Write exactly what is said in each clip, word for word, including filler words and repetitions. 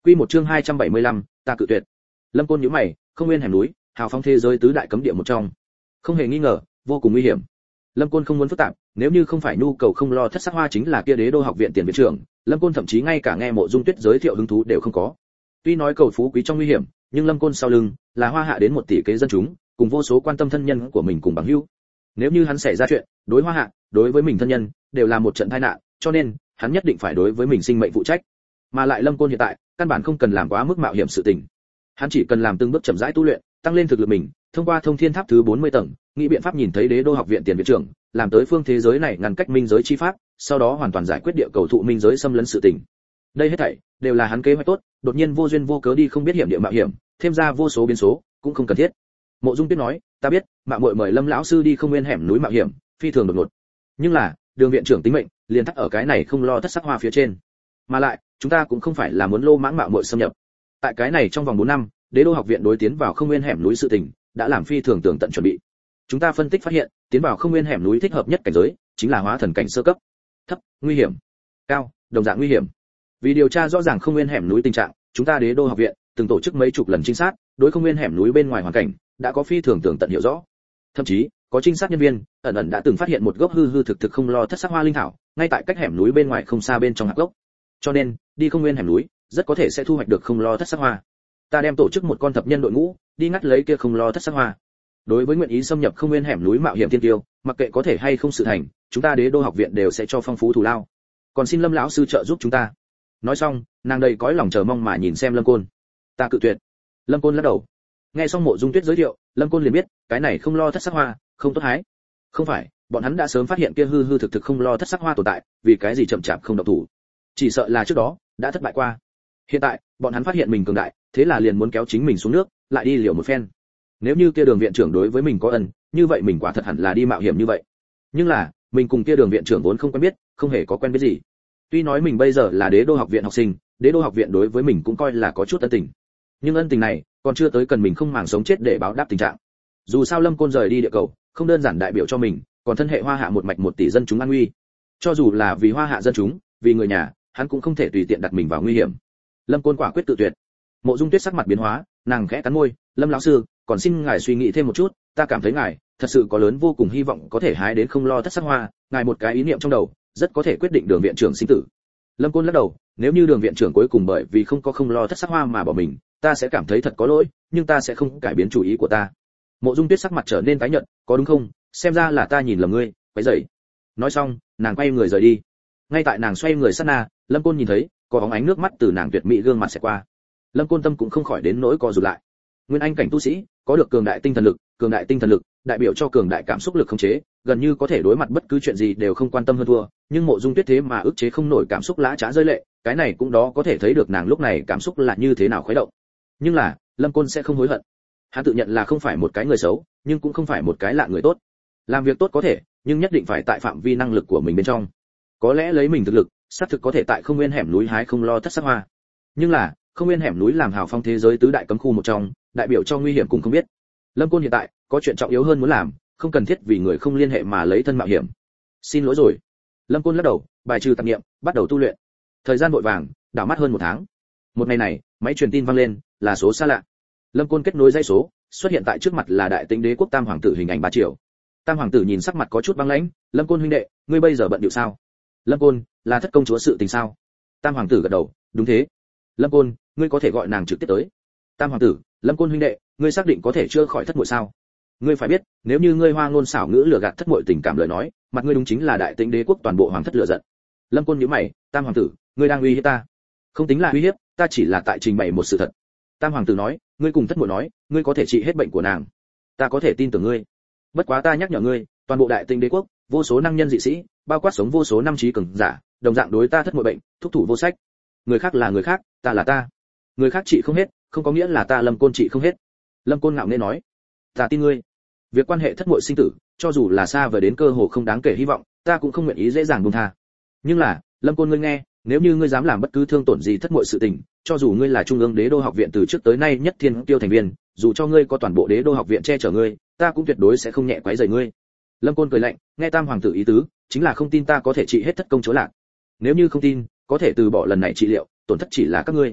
Quy một chương hai trăm bảy mươi lăm, ta cự tuyệt. Lâm Côn nhíu mày, không nguyên hẻm núi, hào phóng thế giới tứ đại cấm địa một trong. Không hề nghi ngờ, vô cùng nguy hiểm. Lâm Côn không muốn phức tạp, nếu như không phải nhu cầu không lo thất sắc hoa chính là kia đế đô học viện tiền viện trưởng, Lâm Côn thậm chí ngay cả nghe Mộ Dung Tuyết giới thiệu hứng thú đều không có. Tuy nói cầu phú quý trong nguy hiểm, nhưng Lâm Côn sau lưng là Hoa Hạ đến một tỷ kế dân chúng, cùng vô số quan tâm thân nhân của mình cùng bằng hữu. Nếu như hắn xảy ra chuyện, đối Hoa Hạ, đối với mình thân nhân, đều là một trận tai nạn, cho nên hắn nhất định phải đối với mình sinh mệnh phụ trách. Mà lại Lâm Côn hiện tại, căn bản không cần làm quá mức mạo hiểm sự tình. Hắn chỉ cần làm từng bước chậm rãi tu luyện, tăng lên thực lực mình, thông qua thông thiên tháp thứ bốn mươi tầng, nghĩ biện pháp nhìn thấy đế đô học viện tiền viện trưởng, làm tới phương thế giới này ngăn cách minh giới chi pháp, sau đó hoàn toàn giải quyết địa cầu thụ minh giới xâm lấn sự tình. Đây hết thảy đều là hắn kế hoạch tốt, đột nhiên vô duyên vô cớ đi không biết hiểm địa mạo hiểm, thêm ra vô số biến số, cũng không cần thiết. Mộ Dung Tuyết nói, ta biết, mạo muội mời Lâm lão sư đi không nguyên hẻm núi mạo hiểm, phi thường đột ngột. Nhưng là, Đường viện trưởng tính mệnh, liền thắt ở cái này không lo thất sắc hoa phía trên. Mà lại, chúng ta cũng không phải là muốn lô mãng mạo muội xâm nhập. Tại cái này trong vòng bốn năm, đế đô học viện đối tiến vào không nguyên hẻm núi sự tình, đã làm phi thường tường tận chuẩn bị. Chúng ta phân tích phát hiện, tiến vào không nguyên hẻm núi thích hợp nhất cảnh giới, chính là hóa thần cảnh sơ cấp. Thấp, nguy hiểm. Cao, đồng dạng nguy hiểm. Vì điều tra rõ ràng không nguyên hẻm núi tình trạng, chúng ta đế đô học viện từng tổ chức mấy chục lần trinh sát, đối không nguyên hẻm núi bên ngoài hoàn cảnh đã có phi thường tường tận hiểu rõ. Thậm chí, có trinh sát nhân viên ẩn ẩn đã từng phát hiện một gốc hư hư thực thực không lo thất sắc hoa linh thảo, ngay tại cách hẻm núi bên ngoài không xa bên trong hạp gốc. Cho nên, đi không nguyên hẻm núi, rất có thể sẽ thu hoạch được không lo thất sắc hoa. Ta đem tổ chức một con thập nhân đội ngũ, đi ngắt lấy kia không lo thất sắc hoa. Đối với nguyện ý xâm nhập không nguyên hẻm núi mạo hiểm thiên tiêu, mặc kệ có thể hay không sự thành, chúng ta đế đô học viện đều sẽ cho phong phú thù lao. Còn xin Lâm lão sư trợ giúp chúng ta. Nói xong, nàng đầy cõi lòng chờ mong mà nhìn xem Lâm Côn. Ta cự tuyệt. Lâm Côn lắc đầu. Nghe xong Mộ Dung Tuyết giới thiệu, Lâm Côn liền biết, cái này không lo thất sắc hoa, không tốt hái. Không phải, bọn hắn đã sớm phát hiện kia hư hư thực thực không lo thất sắc hoa tồn tại, vì cái gì chậm chạp không động thủ? Chỉ sợ là trước đó đã thất bại qua. Hiện tại, bọn hắn phát hiện mình cường đại, thế là liền muốn kéo chính mình xuống nước, lại đi liều một phen. Nếu như kia Đường viện trưởng đối với mình có ân, như vậy mình quả thật hẳn là đi mạo hiểm như vậy. Nhưng là, mình cùng kia Đường viện trưởng vốn không quen biết, không hề có quen biết gì. Tuy nói mình bây giờ là đế đô học viện học sinh, đế đô học viện đối với mình cũng coi là có chút ân tình. Nhưng ân tình này, còn chưa tới cần mình không màng sống chết để báo đáp tình trạng. Dù sao Lâm Côn rời đi địa cầu, không đơn giản đại biểu cho mình, còn thân hệ Hoa Hạ một mạch một tỷ dân chúng an nguy. Cho dù là vì Hoa Hạ dân chúng, vì người nhà, hắn cũng không thể tùy tiện đặt mình vào nguy hiểm. Lâm Côn quả quyết tự tuyệt. Mộ Dung Tuyết sắc mặt biến hóa, nàng khẽ cắn môi, "Lâm lão sư, còn xin ngài suy nghĩ thêm một chút, ta cảm thấy ngài thật sự có lớn vô cùng hy vọng có thể hái đến không lo thất sắc hoa, ngài một cái ý niệm trong đầu, rất có thể quyết định Đường viện trưởng sinh tử." Lâm Côn lắc đầu, "Nếu như Đường viện trưởng cuối cùng bởi vì không có không lo thất sắc hoa mà bỏ mình, ta sẽ cảm thấy thật có lỗi, nhưng ta sẽ không cải biến chủ ý của ta." Mộ Dung Tuyết sắc mặt trở nên tái nhợt, "Có đúng không? Xem ra là ta nhìn lầm ngươi." Quấy rầy. Nói xong, nàng quay người rời đi. Ngay tại nàng xoay người sát na, Lâm Côn nhìn thấy, có bóng ánh nước mắt từ nàng tuyệt mỹ gương mặt sẽ qua. Lâm Côn tâm cũng không khỏi đến nỗi co rụt lại. Nguyên anh cảnh tu sĩ, có được cường đại tinh thần lực, cường đại tinh thần lực, đại biểu cho cường đại cảm xúc lực khống chế, gần như có thể đối mặt bất cứ chuyện gì đều không quan tâm hơn thua, nhưng Mộ Dung Tuyết thế mà ức chế không nổi cảm xúc lã chã rơi lệ, cái này cũng đó có thể thấy được nàng lúc này cảm xúc là như thế nào khuấy động. Nhưng là, Lâm Côn sẽ không hối hận. Hắn tự nhận là không phải một cái người xấu, nhưng cũng không phải một cái lạ người tốt. Làm việc tốt có thể, nhưng nhất định phải tại phạm vi năng lực của mình bên trong. Có lẽ lấy mình thực lực, xác thực có thể tại không nguyên hẻm núi hái không lo thất sắc hoa. Nhưng là, không nguyên hẻm núi làm hào phong thế giới tứ đại cấm khu một trong, đại biểu cho nguy hiểm cũng không biết. Lâm Côn hiện tại có chuyện trọng yếu hơn muốn làm, không cần thiết vì người không liên hệ mà lấy thân mạo hiểm. Xin lỗi rồi. Lâm Côn lắc đầu, bài trừ tạp niệm, bắt đầu tu luyện. Thời gian vội vàng, đảo mắt hơn một tháng. Một ngày này, máy truyền tin vang lên, là số xa lạ. Lâm Côn kết nối dây số, xuất hiện tại trước mặt là Đại Tĩnh Đế quốc Tam hoàng tử hình ảnh ba triệu. Tam hoàng tử nhìn sắc mặt có chút băng lãnh, "Lâm Côn huynh đệ, ngươi bây giờ bận điệu sao?" "Lâm Côn, là thất công chúa sự tình sao?" Tam hoàng tử gật đầu, "Đúng thế." "Lâm Côn, ngươi có thể gọi nàng trực tiếp tới." Tam hoàng tử, "Lâm Côn huynh đệ, ngươi xác định có thể chữa khỏi thất muội sao? Ngươi phải biết, nếu như ngươi hoa ngôn xảo ngữ lừa gạt thất muội tình cảm lời nói, mặt ngươi đúng chính là Đại Tĩnh Đế quốc toàn bộ hoàng thất lừa giận." Lâm Côn nhíu mày, "Tam hoàng tử, ngươi đang uy hiếp ta?" "Không tính là uy hiếp, ta chỉ là tại trình bày một sự thật." Tam hoàng tử nói, "Ngươi cùng thất muội nói, ngươi có thể trị hết bệnh của nàng. Ta có thể tin tưởng ngươi. Bất quá ta nhắc nhở ngươi, toàn bộ Đại Tĩnh Đế quốc, vô số năng nhân dị sĩ, bao quát sống vô số năm trí cường giả, đồng dạng đối ta thất muội bệnh, thúc thủ vô sách. Người khác là người khác, ta là ta. Người khác trị không hết, không có nghĩa là ta Lâm Côn trị không hết." Lâm Côn ngạo nghễ nói, "Ta tin ngươi. Việc quan hệ thất muội sinh tử, cho dù là xa vời đến cơ hồ không đáng kể hy vọng, ta cũng không nguyện ý dễ dàng buông tha. Nhưng là, Lâm Côn ngươi nghe, nếu như ngươi dám làm bất cứ thương tổn gì thất muội sự tình, cho dù ngươi là trung ương đế đô học viện từ trước tới nay nhất thiên tiêu thành viên, dù cho ngươi có toàn bộ đế đô học viện che chở ngươi, ta cũng tuyệt đối sẽ không nhẹ quấy rầy ngươi." Lâm Côn cười lạnh, nghe Tam hoàng tử ý tứ, chính là không tin ta có thể trị hết thất công chúa Lạc. Nếu như không tin, có thể từ bỏ lần này trị liệu, tổn thất chỉ là các ngươi.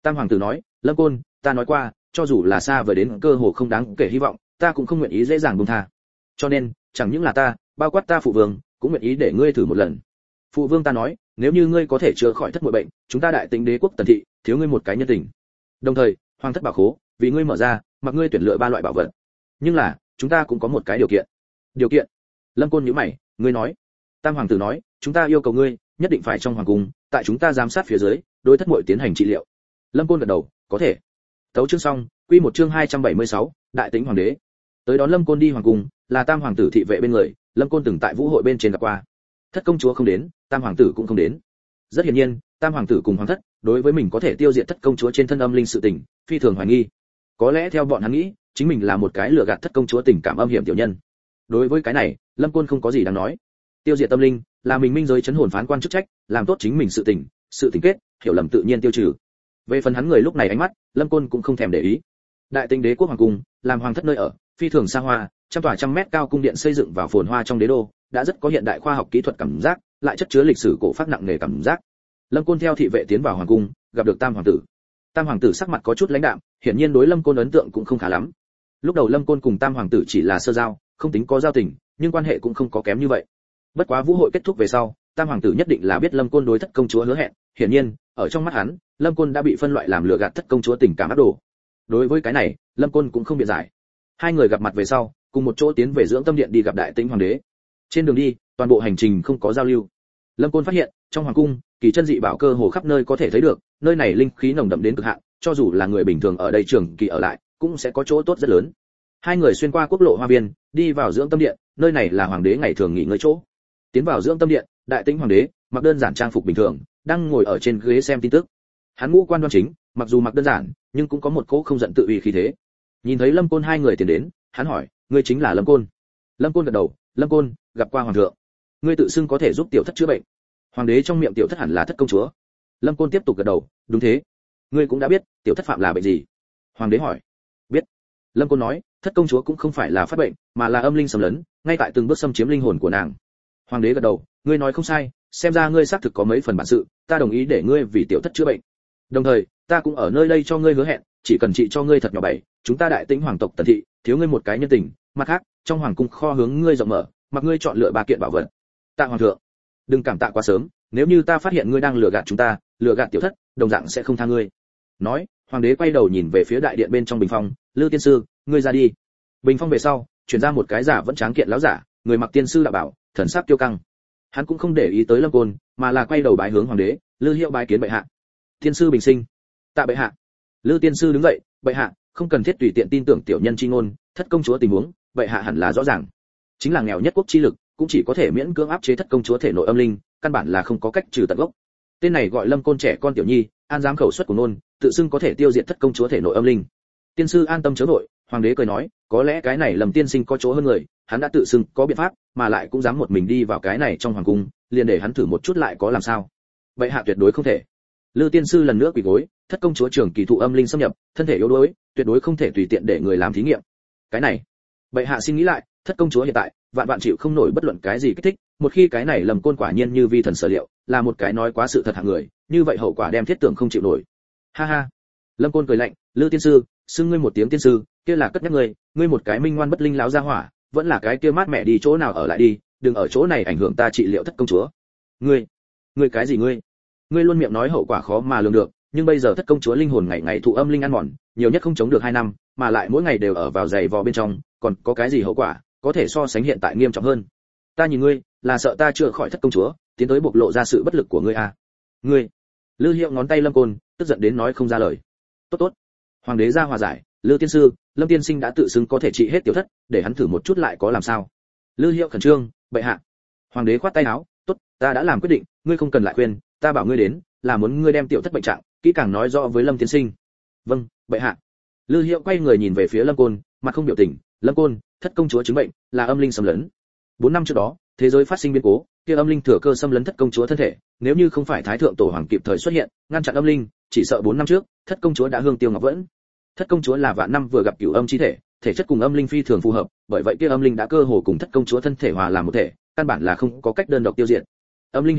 Tam hoàng tử nói, Lâm Côn, ta nói qua, cho dù là xa vời đến cơ hồ không đáng kể hy vọng, ta cũng không nguyện ý dễ dàng buông tha. Cho nên, chẳng những là ta, bao quát ta phụ vương, cũng nguyện ý để ngươi thử một lần. Phụ vương ta nói, nếu như ngươi có thể chữa khỏi thất muội bệnh, chúng ta đại tính đế quốc Tần thị, thiếu ngươi một cái nhân tình. Đồng thời, hoàng thất bảo khố, vì ngươi mở ra, mặc ngươi tuyển lựa ba loại bảo vật. Nhưng là, chúng ta cũng có một cái điều kiện. Điều kiện? Lâm Côn nhíu mày, ngươi nói. Tam hoàng tử nói, chúng ta yêu cầu ngươi, nhất định phải trong hoàng cung, tại chúng ta giám sát phía dưới, đối thất muội tiến hành trị liệu. Lâm Côn gật đầu, có thể. Tấu chương xong, quy một chương hai trăm bảy mươi sáu, đại tính hoàng đế. Tới đón Lâm Côn đi hoàng cung, là Tam hoàng tử thị vệ bên người, Lâm Côn từng tại vũ hội bên trên gặp qua. Thất công chúa không đến, Tam hoàng tử cũng không đến. Rất hiển nhiên, Tam hoàng tử cùng hoàng thất, đối với mình có thể tiêu diệt thất công chúa trên thân âm linh sự tình, phi thường hoài nghi. Có lẽ theo bọn hắn nghĩ, chính mình là một cái lừa gạt thất công chúa tình cảm âm hiểm tiểu nhân. Đối với cái này, Lâm Côn không có gì đáng nói. Tiêu diệt tâm linh, là mình minh giới chấn hồn phán quan chức trách, làm tốt chính mình sự tình, sự tình kết, hiểu lầm tự nhiên tiêu trừ. Về phần hắn người lúc này ánh mắt, Lâm Côn cũng không thèm để ý. Đại tinh đế quốc hoàng cung, làm hoàng thất nơi ở, phi thường xa hoa, trăm tòa trăm mét cao cung điện xây dựng vào phồn hoa trong đế đô, đã rất có hiện đại khoa học kỹ thuật cảm giác, lại chất chứa lịch sử cổ phác nặng nề cảm giác. Lâm Côn theo thị vệ tiến vào hoàng cung, gặp được Tam hoàng tử. Tam hoàng tử sắc mặt có chút lãnh đạm, hiển nhiên đối Lâm Côn ấn tượng cũng không khá lắm. Lúc đầu Lâm Côn cùng Tam hoàng tử chỉ là sơ giao, không tính có giao tình, nhưng quan hệ cũng không có kém như vậy. Bất quá vũ hội kết thúc về sau, Tam hoàng tử nhất định là biết Lâm Côn đối thất công chúa hứa hẹn, hiển nhiên, ở trong mắt hắn, Lâm Côn đã bị phân loại làm lừa gạt thất công chúa tình cảm ác đồ. Đối với cái này, Lâm Côn cũng không biện giải. Hai người gặp mặt về sau, cùng một chỗ tiến về dưỡng tâm điện đi gặp đại tĩnh hoàng đế. Trên đường đi, toàn bộ hành trình không có giao lưu. Lâm Côn phát hiện, trong hoàng cung, kỳ chân dị bảo cơ hồ khắp nơi có thể thấy được, nơi này linh khí nồng đậm đến cực hạn, cho dù là người bình thường ở đây trường kỳ ở lại, cũng sẽ có chỗ tốt rất lớn. Hai người xuyên qua quốc lộ hoa viên, đi vào dưỡng tâm điện, nơi này là hoàng đế ngày thường nghỉ ngơi chỗ. Tiến vào dưỡng tâm điện, đại tĩnh hoàng đế mặc đơn giản trang phục bình thường, đang ngồi ở trên ghế xem tin tức. Hắn ngũ quan đoan chính, mặc dù mặc đơn giản, nhưng cũng có một cỗ không giận tự uy khí thế. Nhìn thấy Lâm Côn hai người tiến đến, hắn hỏi, ngươi chính là Lâm Côn? Lâm Côn gật đầu, Lâm Côn, gặp qua hoàng thượng. Ngươi tự xưng có thể giúp tiểu thất chữa bệnh. Hoàng đế trong miệng tiểu thất hẳn là thất công chúa. Lâm Côn tiếp tục gật đầu, đúng thế. Ngươi cũng đã biết, tiểu thất phạm là bệnh gì? Hoàng đế hỏi. Biết. Lâm Côn nói, thất công chúa cũng không phải là phát bệnh, mà là âm linh xâm lấn, ngay tại từng bước xâm chiếm linh hồn của nàng. Hoàng đế gật đầu, ngươi nói không sai, xem ra ngươi xác thực có mấy phần bản sự, ta đồng ý để ngươi vì tiểu thất chữa bệnh. Đồng thời, ta cũng ở nơi đây cho ngươi hứa hẹn, chỉ cần trị cho ngươi thật nhỏ bảy, chúng ta đại tĩnh hoàng tộc Tần thị, thiếu ngươi một cái nhân tình, mặt khác, trong hoàng cung kho hướng ngươi rộng mở, mặc ngươi chọn lựa ba kiện bảo vật. Tạ hoàng thượng, đừng cảm tạ quá sớm, nếu như ta phát hiện ngươi đang lừa gạt chúng ta, lừa gạt tiểu thất, đồng dạng sẽ không tha ngươi. Nói, hoàng đế quay đầu nhìn về phía đại điện bên trong bình phong, Lư tiên sư, ngươi ra đi. Bình phong về sau, chuyển ra một cái giả vẫn tráng kiện lão giả, người mặc tiên sư đạo bảo, thần sắc kiêu căng. Hắn cũng không để ý tới Lâm Côn, mà là quay đầu bái hướng hoàng đế, Lư Hiệu bái kiến bệ hạ. Tiên sư bình sinh. Tạ bệ hạ. Lư tiên sư đứng dậy, bệ hạ, không cần thiết tùy tiện tin tưởng tiểu nhân chi ngôn, thất công chúa tình huống, bệ hạ hẳn là rõ ràng. Chính là nghèo nhất quốc chi lực, cũng chỉ có thể miễn cưỡng áp chế thất công chúa thể nội âm linh, căn bản là không có cách trừ tận gốc. Tên này gọi Lâm Côn trẻ con tiểu nhi, an dám khẩu xuất của nôn, tự xưng có thể tiêu diệt thất công chúa thể nội âm linh. Tiên sư an tâm chớ vội, hoàng đế cười nói, có lẽ cái này Lâm tiên sinh có chỗ hơn người, hắn đã tự xưng có biện pháp, mà lại cũng dám một mình đi vào cái này trong hoàng cung, liền để hắn thử một chút lại có làm sao. Bệ hạ tuyệt đối không thể. Lư tiên sư lần nữa quỳ gối, thất công chúa trưởng kỳ thụ âm linh xâm nhập, thân thể yếu đuối, tuyệt đối không thể tùy tiện để người làm thí nghiệm. Cái này, bệ hạ xin nghĩ lại, thất công chúa hiện tại, vạn vạn chịu không nổi bất luận cái gì kích thích, một khi cái này Lâm Côn quả nhiên như vi thần sở liệu, là một cái nói quá sự thật hạng người, như vậy hậu quả đem thiết tưởng không chịu nổi. Ha ha. Lâm Côn cười lạnh, Lư tiên sư, xưng ngươi một tiếng tiên sư, kia là cất nhắc ngươi, ngươi một cái minh ngoan bất linh láo ra hỏa, vẫn là cái kia mát mẹ đi chỗ nào ở lại đi, đừng ở chỗ này ảnh hưởng ta trị liệu thất công chúa. Ngươi, ngươi cái gì ngươi? Ngươi luôn miệng nói hậu quả khó mà lường được, nhưng bây giờ thất công chúa linh hồn ngày ngày thụ âm linh ăn mòn, nhiều nhất không chống được hai năm, mà lại mỗi ngày đều ở vào giày vò bên trong, còn có cái gì hậu quả, có thể so sánh hiện tại nghiêm trọng hơn. Ta nhìn ngươi, là sợ ta chữa khỏi thất công chúa, tiến tới bộc lộ ra sự bất lực của ngươi à? Ngươi. Lư Hiệu ngón tay Lâm Côn, tức giận đến nói không ra lời. Tốt tốt. Hoàng đế ra hòa giải, Lư tiên sư, Lâm tiên sinh đã tự xưng có thể trị hết tiểu thất, để hắn thử một chút lại có làm sao. Lư Hiệu khẩn trương, bệ hạ. Hoàng đế khoát tay áo, tốt, ta đã làm quyết định, ngươi không cần lại khuyên, ta bảo ngươi đến, là muốn ngươi đem tiểu thất bệnh trạng, kỹ càng nói rõ với Lâm tiên sinh. Vâng, bệ hạ. Lư Hiệu quay người nhìn về phía Lâm Côn, mặt không biểu tình, Lâm Côn, thất công chúa chứng bệnh, là âm linh xâm lấn. Bốn năm trước đó, thế giới phát sinh biến cố, kia âm linh thừa cơ xâm lấn thất công chúa thân thể, nếu như không phải thái thượng tổ hoàng kịp thời xuất hiện, ngăn chặn âm linh, chỉ sợ bốn năm trước, thất công chúa đã hương tiêu ngọc vẫn. Thất công chúa là vạn năm vừa gặp cửu âm chi thể, thể chất cùng âm linh phi thường phù hợp, bởi vậy kia âm linh đã cơ hồ cùng thất công chúa thân thể hòa làm một thể, căn bản là không có cách đơn độc tiêu diệt. Âm linh hiện tại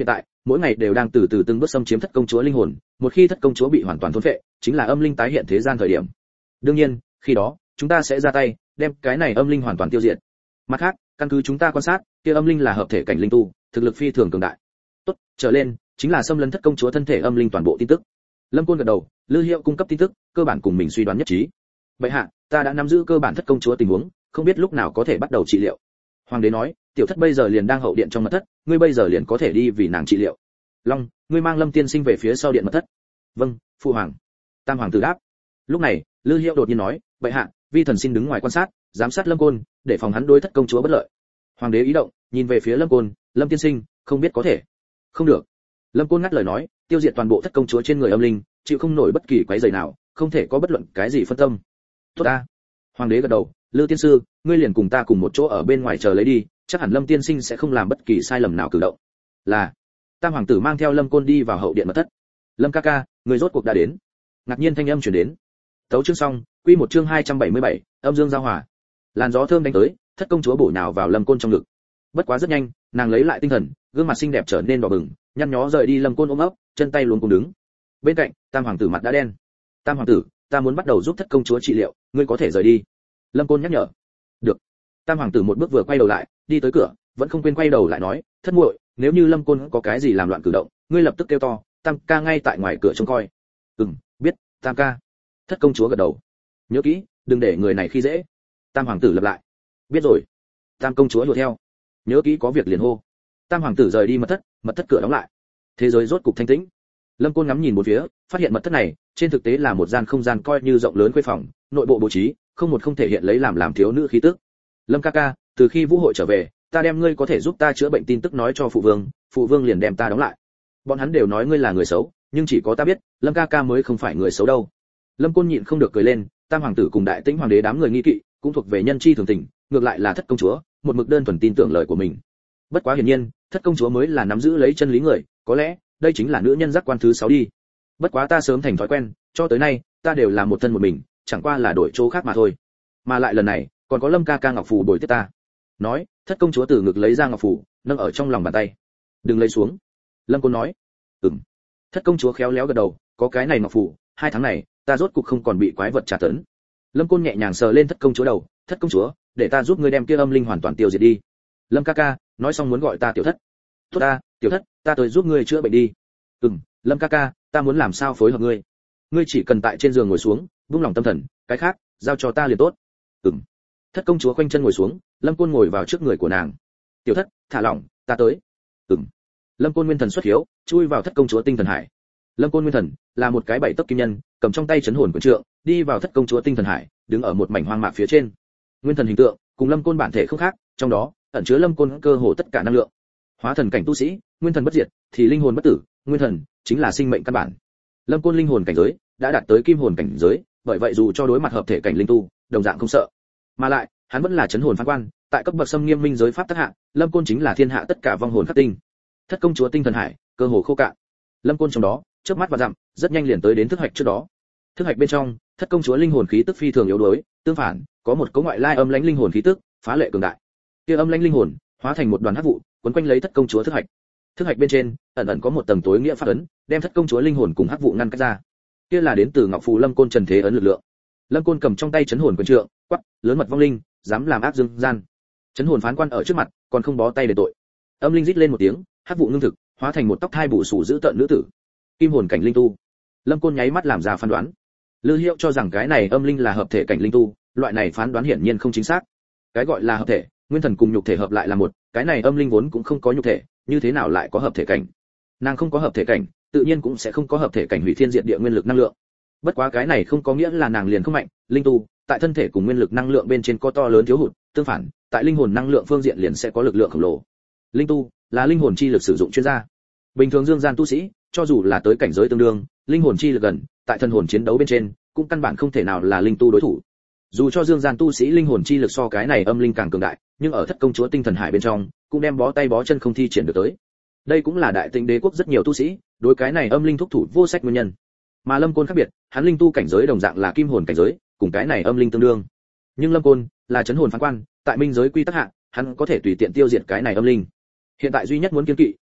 mỗi ngày đều đang từ từ từng bước xâm chiếm thất công chúa linh hồn, một khi thất công chúa bị hoàn toàn thôn phệ, chính là âm linh tái hiện thế gian thời điểm. Đương nhiên, khi đó, chúng ta sẽ ra tay, đem cái này âm linh hoàn toàn tiêu diệt. Mặt khác, căn cứ chúng ta quan sát, kia âm linh là hợp thể cảnh linh tu, thực lực phi thường cường đại. Tốt, trở lên chính là xâm lấn thất công chúa thân thể âm linh toàn bộ tin tức. Lâm Côn gật đầu, Lư Hiệu cung cấp tin tức, cơ bản cùng mình suy đoán nhất trí. Vậy hạ, ta đã nắm giữ cơ bản thất công chúa tình huống, không biết lúc nào có thể bắt đầu trị liệu. Hoàng đế nói, tiểu thất bây giờ liền đang hậu điện trong mật thất, ngươi bây giờ liền có thể đi vì nàng trị liệu. Long, ngươi mang Lâm tiên sinh về phía sau điện mật thất. Vâng, phụ hoàng. Tam hoàng tử đáp. Lúc này, Lư Hiệu đột nhiên nói, vậy hạ, vi thần xin đứng ngoài quan sát, giám sát Lâm Côn, để phòng hắn đối thất công chúa bất lợi. Hoàng đế ý động, nhìn về phía Lâm Côn, Lâm tiên sinh, không biết có thể. Không được. Lâm Côn ngắt lời nói, tiêu diệt toàn bộ thất công chúa trên người âm linh, chịu không nổi bất kỳ quái rầy nào, không thể có bất luận cái gì phân tâm. Tốt a. Hoàng đế gật đầu, Lư tiên sư, ngươi liền cùng ta cùng một chỗ ở bên ngoài chờ lấy đi, chắc hẳn Lâm tiên sinh sẽ không làm bất kỳ sai lầm nào cử động. Là. Tam hoàng tử mang theo Lâm Côn đi vào hậu điện mật thất. Lâm ca ca, người rốt cuộc đã đến. Ngạc nhiên thanh âm truyền đến. Tấu chương xong, quy một chương hai trăm bảy mươi bảy, âm dương giao hòa. Làn gió thơm đánh tới, thất công chúa bổ nhào vào Lâm Côn trong ngực. Bất quá rất nhanh, nàng lấy lại tinh thần, gương mặt xinh đẹp trở nên đỏ bừng, nhăn nhó rời đi Lâm Côn ôm ấp, chân tay luống cuống đứng. Bên cạnh, Tam hoàng tử mặt đã đen. Tam hoàng tử, ta muốn bắt đầu giúp thất công chúa trị liệu, ngươi có thể rời đi. Lâm Côn nhắc nhở. Được. Tam hoàng tử một bước vừa quay đầu lại, đi tới cửa, vẫn không quên quay đầu lại nói, thất muội, nếu như Lâm Côn có cái gì làm loạn cử động, ngươi lập tức kêu to, Tam ca ngay tại ngoài cửa trông coi. Ừm, biết, Tam ca. Thất công chúa gật đầu. Nhớ kỹ, đừng để người này khi dễ. Tam hoàng tử lặp lại. Biết rồi. Tam công chúa đuổi theo. Nhớ kỹ có việc liền hô. Tam hoàng tử rời đi mật thất, mật thất cửa đóng lại. Thế giới rốt cục thanh tĩnh. Lâm Côn ngắm nhìn một phía, phát hiện mật thất này, trên thực tế là một gian không gian coi như rộng lớn khuê phòng, nội bộ bố trí, không một không thể hiện lấy làm làm thiếu nữ khí tức. Lâm ca ca, từ khi vũ hội trở về, ta đem ngươi có thể giúp ta chữa bệnh tin tức nói cho phụ vương, phụ vương liền đem ta đóng lại. Bọn hắn đều nói ngươi là người xấu, nhưng chỉ có ta biết, Lâm ca ca mới không phải người xấu đâu. Lâm Côn nhịn không được cười lên, Tam hoàng tử cùng Đại Tĩnh hoàng đế đám người nghi kỵ, cũng thuộc về nhân chi thường tình, ngược lại là thất công chúa, một mực đơn thuần tin tưởng lời của mình. Bất quá hiển nhiên, thất công chúa mới là nắm giữ lấy chân lý người, có lẽ đây chính là nữ nhân giác quan thứ sáu đi. Bất quá ta sớm thành thói quen, cho tới nay, ta đều là một thân một mình, chẳng qua là đổi chỗ khác mà thôi. Mà lại lần này, còn có Lâm ca ca ngọc phù bồi tiếp ta. Nói, thất công chúa từ ngực lấy ra ngọc phù, nâng ở trong lòng bàn tay. Đừng lấy xuống. Lâm Côn nói. Ừm. Thất công chúa khéo léo gật đầu, có cái này ngọc phù, hai tháng này, ta rốt cục không còn bị quái vật tra tấn. Lâm Côn nhẹ nhàng sờ lên thất công chúa đầu, thất công chúa, để ta giúp ngươi đem kia âm linh hoàn toàn tiêu diệt đi. Lâm ca ca, nói xong muốn gọi ta tiểu thất. Tốt ta, tiểu thất, ta tới giúp ngươi chữa bệnh đi. Ừm, Lâm ca ca, ta muốn làm sao phối hợp ngươi. Ngươi chỉ cần tại trên giường ngồi xuống, vung lòng tâm thần, cái khác, giao cho ta liền tốt. Ừm. Thất công chúa khoanh chân ngồi xuống, Lâm Côn ngồi vào trước người của nàng. Tiểu thất, thả lỏng, ta tới. Ừm. Lâm Côn nguyên thần xuất hiếu, chui vào thất công chúa tinh thần hải. Lâm Côn nguyên thần là một cái bảy tấc kim nhân, cầm trong tay chấn hồn quyền trượng, đi vào thất công chúa tinh thần hải, đứng ở một mảnh hoang mạc phía trên. Nguyên thần hình tượng cùng Lâm Côn bản thể không khác, trong đó ẩn chứa Lâm Côn cơ hồ tất cả năng lượng. Hóa thần cảnh tu sĩ, nguyên thần bất diệt, thì linh hồn bất tử, nguyên thần chính là sinh mệnh căn bản. Lâm Côn linh hồn cảnh giới đã đạt tới kim hồn cảnh giới, bởi vậy dù cho đối mặt hợp thể cảnh linh tu, đồng dạng không sợ. Mà lại, hắn vẫn là chấn hồn phán quan, tại cấp bậc xâm nghiêm minh giới pháp tác hạ, Lâm Côn chính là thiên hạ tất cả vong hồn khắc tinh. Thất công chúa tinh thần hải, cơ hồ khô cạn. Lâm Côn trong đó, chớp mắt và dặm, rất nhanh liền tới đến thức hạch trước đó. Thức hạch bên trong, thất công chúa linh hồn khí tức phi thường yếu đuối, tương phản, có một cỗ ngoại lai âm lãnh linh hồn khí tức, phá lệ cường đại. Kia âm lãnh linh hồn, hóa thành một đoàn hắc vụ, quấn quanh lấy thất công chúa thức hạch. Thức hạch bên trên, ẩn ẩn có một tầng tối nghĩa pháp ấn, đem thất công chúa linh hồn cùng hắc vụ ngăn cách ra. Kia là đến từ Ngọc Phù Lâm Côn Trần Thế ấn lực lượng. Lâm Côn cầm trong tay chấn hồn quyền trượng, quắc, lớn mật vong linh, dám làm ác dương gian. Chấn hồn phán quan ở trước mặt, còn không bó tay để tội. Âm linh rít lên một tiếng, hắc vụ ngưng thực, hóa thành một tóc thai bù sù giữ tợn nữ tử. Kim hồn cảnh linh tu. Lâm Côn nháy mắt làm ra phán đoán. Lư Hiệu cho rằng cái này âm linh là hợp thể cảnh linh tu, loại này phán đoán hiển nhiên không chính xác. Cái gọi là hợp thể, nguyên thần cùng nhục thể hợp lại là một, cái này âm linh vốn cũng không có nhục thể, như thế nào lại có hợp thể cảnh? Nàng không có hợp thể cảnh, tự nhiên cũng sẽ không có hợp thể cảnh hủy thiên diệt địa nguyên lực năng lượng. Bất quá cái này không có nghĩa là nàng liền không mạnh, linh tu, tại thân thể cùng nguyên lực năng lượng bên trên có to lớn thiếu hụt, tương phản, tại linh hồn năng lượng phương diện liền sẽ có lực lượng khổng lồ. Linh tu là linh hồn chi lực sử dụng chuyên gia. Bình thường dương gian tu sĩ, cho dù là tới cảnh giới tương đương, linh hồn chi lực gần, tại thân hồn chiến đấu bên trên, cũng căn bản không thể nào là linh tu đối thủ. Dù cho dương gian tu sĩ linh hồn chi lực so cái này âm linh càng cường đại, nhưng ở thất công chúa tinh thần hải bên trong, cũng đem bó tay bó chân không thi triển được tới. Đây cũng là đại tĩnh đế quốc rất nhiều tu sĩ đối cái này âm linh thúc thủ vô sách nguyên nhân. Mà Lâm Côn khác biệt, hắn linh tu cảnh giới đồng dạng là kim hồn cảnh giới, cùng cái này âm linh tương đương. Nhưng Lâm Côn là chấn hồn phán quan, tại minh giới quy tắc hạ, hắn có thể tùy tiện tiêu diệt cái này âm linh. Hiện tại duy nhất muốn kiêng kỵ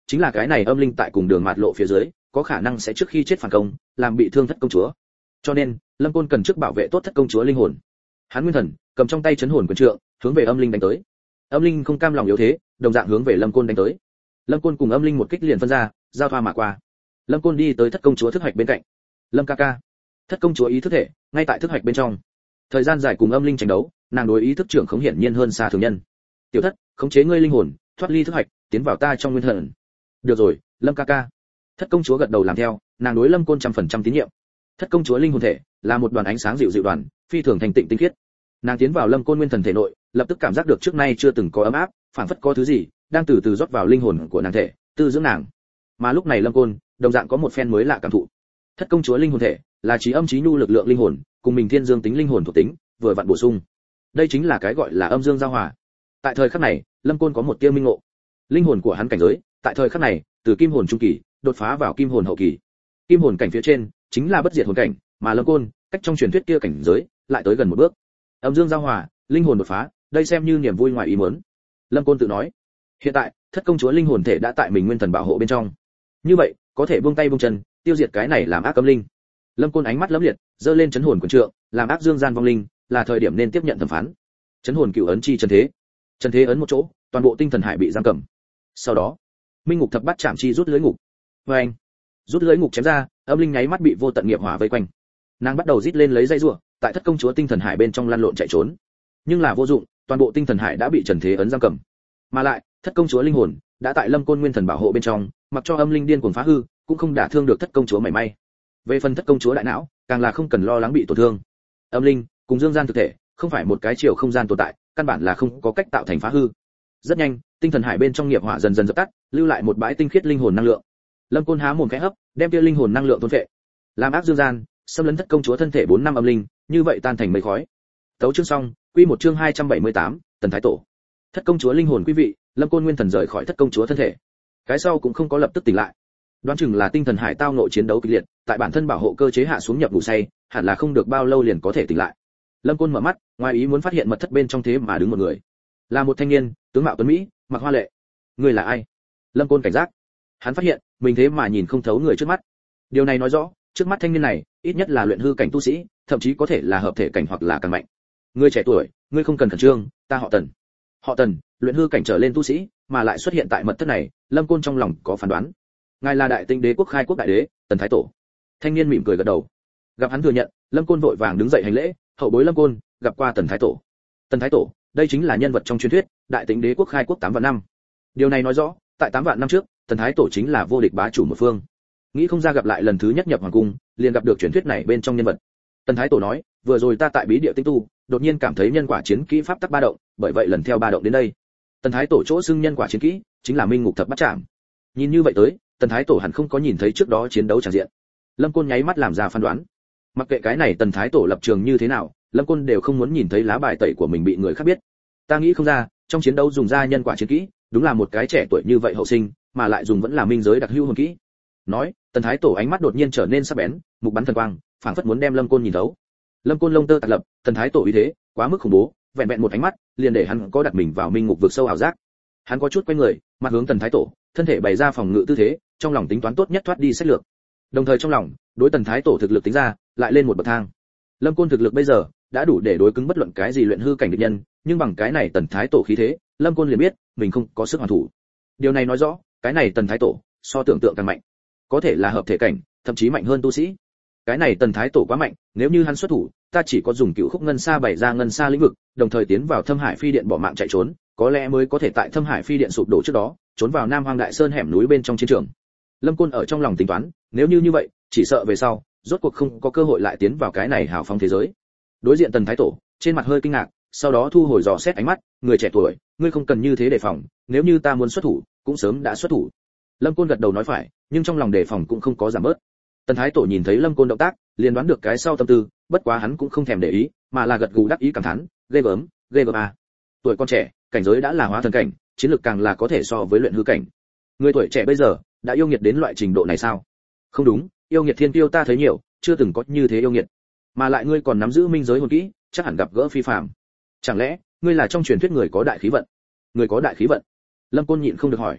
chính là cái này âm linh tại cùng đường mạt lộ phía dưới có khả năng sẽ trước khi chết phản công làm bị thương thất công chúa, cho nên Lâm Côn cần trước bảo vệ tốt thất công chúa linh hồn. Hắn nguyên thần cầm trong tay chấn hồn quyền trượng hướng về âm linh đánh tới. Âm linh không cam lòng yếu thế, đồng dạng hướng về Lâm Côn đánh tới. Lâm Côn cùng âm linh một kích liền phân ra, giao thoa mà qua. Lâm Côn đi tới thất công chúa thức hoạch bên cạnh. Lâm ca ca. Thất công chúa ý thức thể ngay tại thức hoạch bên trong. Thời gian dài cùng âm linh tranh đấu, nàng đối ý thức trưởng khống hiển nhiên hơn xa thường nhân. Tiểu thất, khống chế ngươi linh hồn, thoát ly thức hoạch, tiến vào ta trong nguyên thần. Được rồi, Lâm ca ca. Thất công chúa gật đầu làm theo, nàng đối Lâm Côn trăm phần trăm tín nhiệm. Thất công chúa linh hồn thể là một đoàn ánh sáng dịu dịu đoàn, phi thường thành tịnh tinh khiết. Nàng tiến vào Lâm Côn nguyên thần thể nội, lập tức cảm giác được trước nay chưa từng có ấm áp, phảng phất có thứ gì đang từ từ rót vào linh hồn của nàng thể, tư dưỡng nàng. Mà lúc này Lâm Côn đồng dạng có một phen mới lạ cảm thụ. Thất công chúa linh hồn thể là trí âm trí nhu lực lượng linh hồn, cùng mình thiên dương tính linh hồn thuộc tính vừa vặn bổ sung. Đây chính là cái gọi là âm dương giao hòa. Tại thời khắc này, Lâm Côn có một tia minh ngộ. Linh hồn của hắn cảnh giới, tại thời khắc này, từ kim hồn trung kỳ đột phá vào kim hồn hậu kỳ. Kim hồn cảnh phía trên chính là bất diệt hồn cảnh, mà Lâm Côn cách trong truyền thuyết kia cảnh giới lại tới gần một bước. Âm dương giao hòa, linh hồn đột phá, đây xem như niềm vui ngoài ý muốn. Lâm Côn tự nói, hiện tại thất công chúa linh hồn thể đã tại mình nguyên thần bảo hộ bên trong, như vậy có thể buông tay buông chân, tiêu diệt cái này làm ác âm linh. Lâm Côn ánh mắt lấm liệt, giơ lên chấn hồn quyền trượng, làm ác dương gian vong linh, là thời điểm nên tiếp nhận thẩm phán. Chấn hồn cửu ấn chi trần thế, trần thế ấn một chỗ, toàn bộ tinh thần hải bị giam cầm. Sau đó, minh ngục thập bát chạm chi rút lưới ngục. Với anh, rút lưới ngục chém ra, âm linh nháy mắt bị vô tận nghiệp hỏa vây quanh. Nàng bắt đầu rít lên lấy dây rủa, tại thất công chúa tinh thần hải bên trong lăn lộn chạy trốn. Nhưng là vô dụng, toàn bộ tinh thần hải đã bị trần thế ấn giam cầm. Mà lại, thất công chúa linh hồn đã tại Lâm Côn nguyên thần bảo hộ bên trong, mặc cho âm linh điên cuồng phá hư, cũng không đả thương được thất công chúa mảy may. Về phần thất công chúa đại não, càng là không cần lo lắng bị tổn thương. Âm linh cùng dương gian thực thể, không phải một cái chiều không gian tồn tại, căn bản là không có cách tạo thành phá hư. Rất nhanh, tinh thần hải bên trong nghiệp hỏa dần dần dập tắt, lưu lại một bãi tinh khiết linh hồn năng lượng. Lâm Côn há mồm khẽ hấp, đem kia linh hồn năng lượng thôn phệ. Làm ác dương gian, xâm lấn thất công chúa thân thể bốn năm âm linh, như vậy tan thành mây khói. Tấu chương xong, quy một chương hai trăm bảy mươi tám, Tần Thái Tổ. Thất công chúa linh hồn quý vị, Lâm Côn nguyên thần rời khỏi thất công chúa thân thể. Cái sau cũng không có lập tức tỉnh lại. Đoán chừng là tinh thần hải tao nội chiến đấu kịch liệt, tại bản thân bảo hộ cơ chế hạ xuống nhập ngủ say, hẳn là không được bao lâu liền có thể tỉnh lại. Lâm Côn mở mắt, ngoài ý muốn phát hiện mật thất bên trong thế mà đứng một người. Là một thanh niên, tướng mạo tuấn mỹ, mặc hoa lệ. Người là ai? Lâm Côn cảnh giác. Hắn phát hiện, mình thế mà nhìn không thấu người trước mắt. Điều này nói rõ, trước mắt thanh niên này, ít nhất là luyện hư cảnh tu sĩ, thậm chí có thể là hợp thể cảnh hoặc là càng mạnh. Ngươi trẻ tuổi, ngươi không cần khẩn trương, ta họ Tần. Họ Tần, luyện hư cảnh trở lên tu sĩ, mà lại xuất hiện tại mật thất này, Lâm Côn trong lòng có phán đoán. Ngài là đại tinh đế quốc khai quốc đại đế, Tần Thái Tổ. Thanh niên mỉm cười gật đầu. Gặp hắn thừa nhận, Lâm Côn vội vàng đứng dậy hành lễ, hậu bối Lâm Côn, gặp qua Tần Thái Tổ. Tần Thái Tổ, đây chính là nhân vật trong truyền thuyết, đại tinh đế quốc khai quốc tám vạn năm. Điều này nói rõ, tại tám vạn năm trước, Tần Thái Tổ chính là vô địch bá chủ một phương. Nghĩ không ra gặp lại lần thứ nhất nhập hoàng cung, liền gặp được truyền thuyết này bên trong nhân vật. Tần Thái Tổ nói, vừa rồi ta tại bí địa tinh tu, đột nhiên cảm thấy nhân quả chiến kỹ pháp tắc ba động, bởi vậy lần theo ba động đến đây. Tần Thái Tổ chỗ xưng nhân quả chiến kỹ, chính là minh ngục thập bát trảm. Nhìn như vậy tới, Tần Thái Tổ hẳn không có nhìn thấy trước đó chiến đấu tràn diện. Lâm Côn nháy mắt làm ra phán đoán. Mặc kệ cái này Tần Thái Tổ lập trường như thế nào, Lâm Côn đều không muốn nhìn thấy lá bài tẩy của mình bị người khác biết. Ta nghĩ không ra, trong chiến đấu dùng ra nhân quả chiến kỹ, đúng là một cái trẻ tuổi như vậy hậu sinh, mà lại dùng vẫn là minh giới đặc hữu hồn kỹ. Nói, Tần Thái Tổ ánh mắt đột nhiên trở nên sắc bén, mục bắn thần quang, phảng phất muốn đem Lâm Côn nhìn thấu. Lâm Côn lông tơ tạc lập, Tần Thái Tổ uy thế, quá mức khủng bố, vẹn vẹn một ánh mắt, liền để hắn có đặt mình vào minh ngục vực sâu ảo giác. Hắn có chút quay người, mặt hướng Tần Thái Tổ, thân thể bày ra phòng ngự tư thế, trong lòng tính toán tốt nhất thoát đi sách lược. Đồng thời trong lòng, đối Tần Thái Tổ thực lực tính ra, lại lên một bậc thang. Lâm Côn thực lực bây giờ đã đủ để đối cứng bất luận cái gì luyện hư cảnh địch nhân, nhưng bằng cái này Tần Thái Tổ khí thế, Lâm Côn liền biết, mình không có sức hoàn thủ. Điều này nói rõ, cái này Tần Thái Tổ, so tưởng tượng càng mạnh. Có thể là hợp thể cảnh, thậm chí mạnh hơn tu sĩ. Cái này Tần Thái Tổ quá mạnh, nếu như hắn xuất thủ, ta chỉ có dùng cựu khúc ngân sa bày ra ngân sa lĩnh vực, đồng thời tiến vào Thâm Hải Phi Điện bỏ mạng chạy trốn, có lẽ mới có thể tại Thâm Hải Phi Điện sụp đổ trước đó, trốn vào Nam Hoang Đại Sơn hẻm núi bên trong chiến trường. Lâm Côn ở trong lòng tính toán, nếu như như vậy, chỉ sợ về sau, rốt cuộc không có cơ hội lại tiến vào cái này hào phóng thế giới. Đối diện Tần Thái Tổ, trên mặt hơi kinh ngạc, sau đó thu hồi dò xét ánh mắt, người trẻ tuổi, ngươi không cần như thế đề phòng, nếu như ta muốn xuất thủ, cũng sớm đã xuất thủ. Lâm Côn gật đầu nói phải, nhưng trong lòng đề phòng cũng không có giảm bớt. Tần Thái Tổ nhìn thấy Lâm Côn động tác, liền đoán được cái sau tâm tư, bất quá hắn cũng không thèm để ý, mà là gật gù đắc ý cảm thán, ghê gớm, ghê gớm à. Tuổi con trẻ, cảnh giới đã là hóa thần cảnh, chiến lược càng là có thể so với luyện hư cảnh. Người tuổi trẻ bây giờ đã yêu nghiệt đến loại trình độ này sao? Không đúng, yêu nghiệt thiên tiêu ta thấy nhiều, chưa từng có như thế yêu nghiệt. Mà lại ngươi còn nắm giữ minh giới hồn kỹ, chắc hẳn gặp gỡ phi phàm. Chẳng lẽ ngươi là trong truyền thuyết người có đại khí vận? Người có đại khí vận? Lâm Côn nhịn không được hỏi.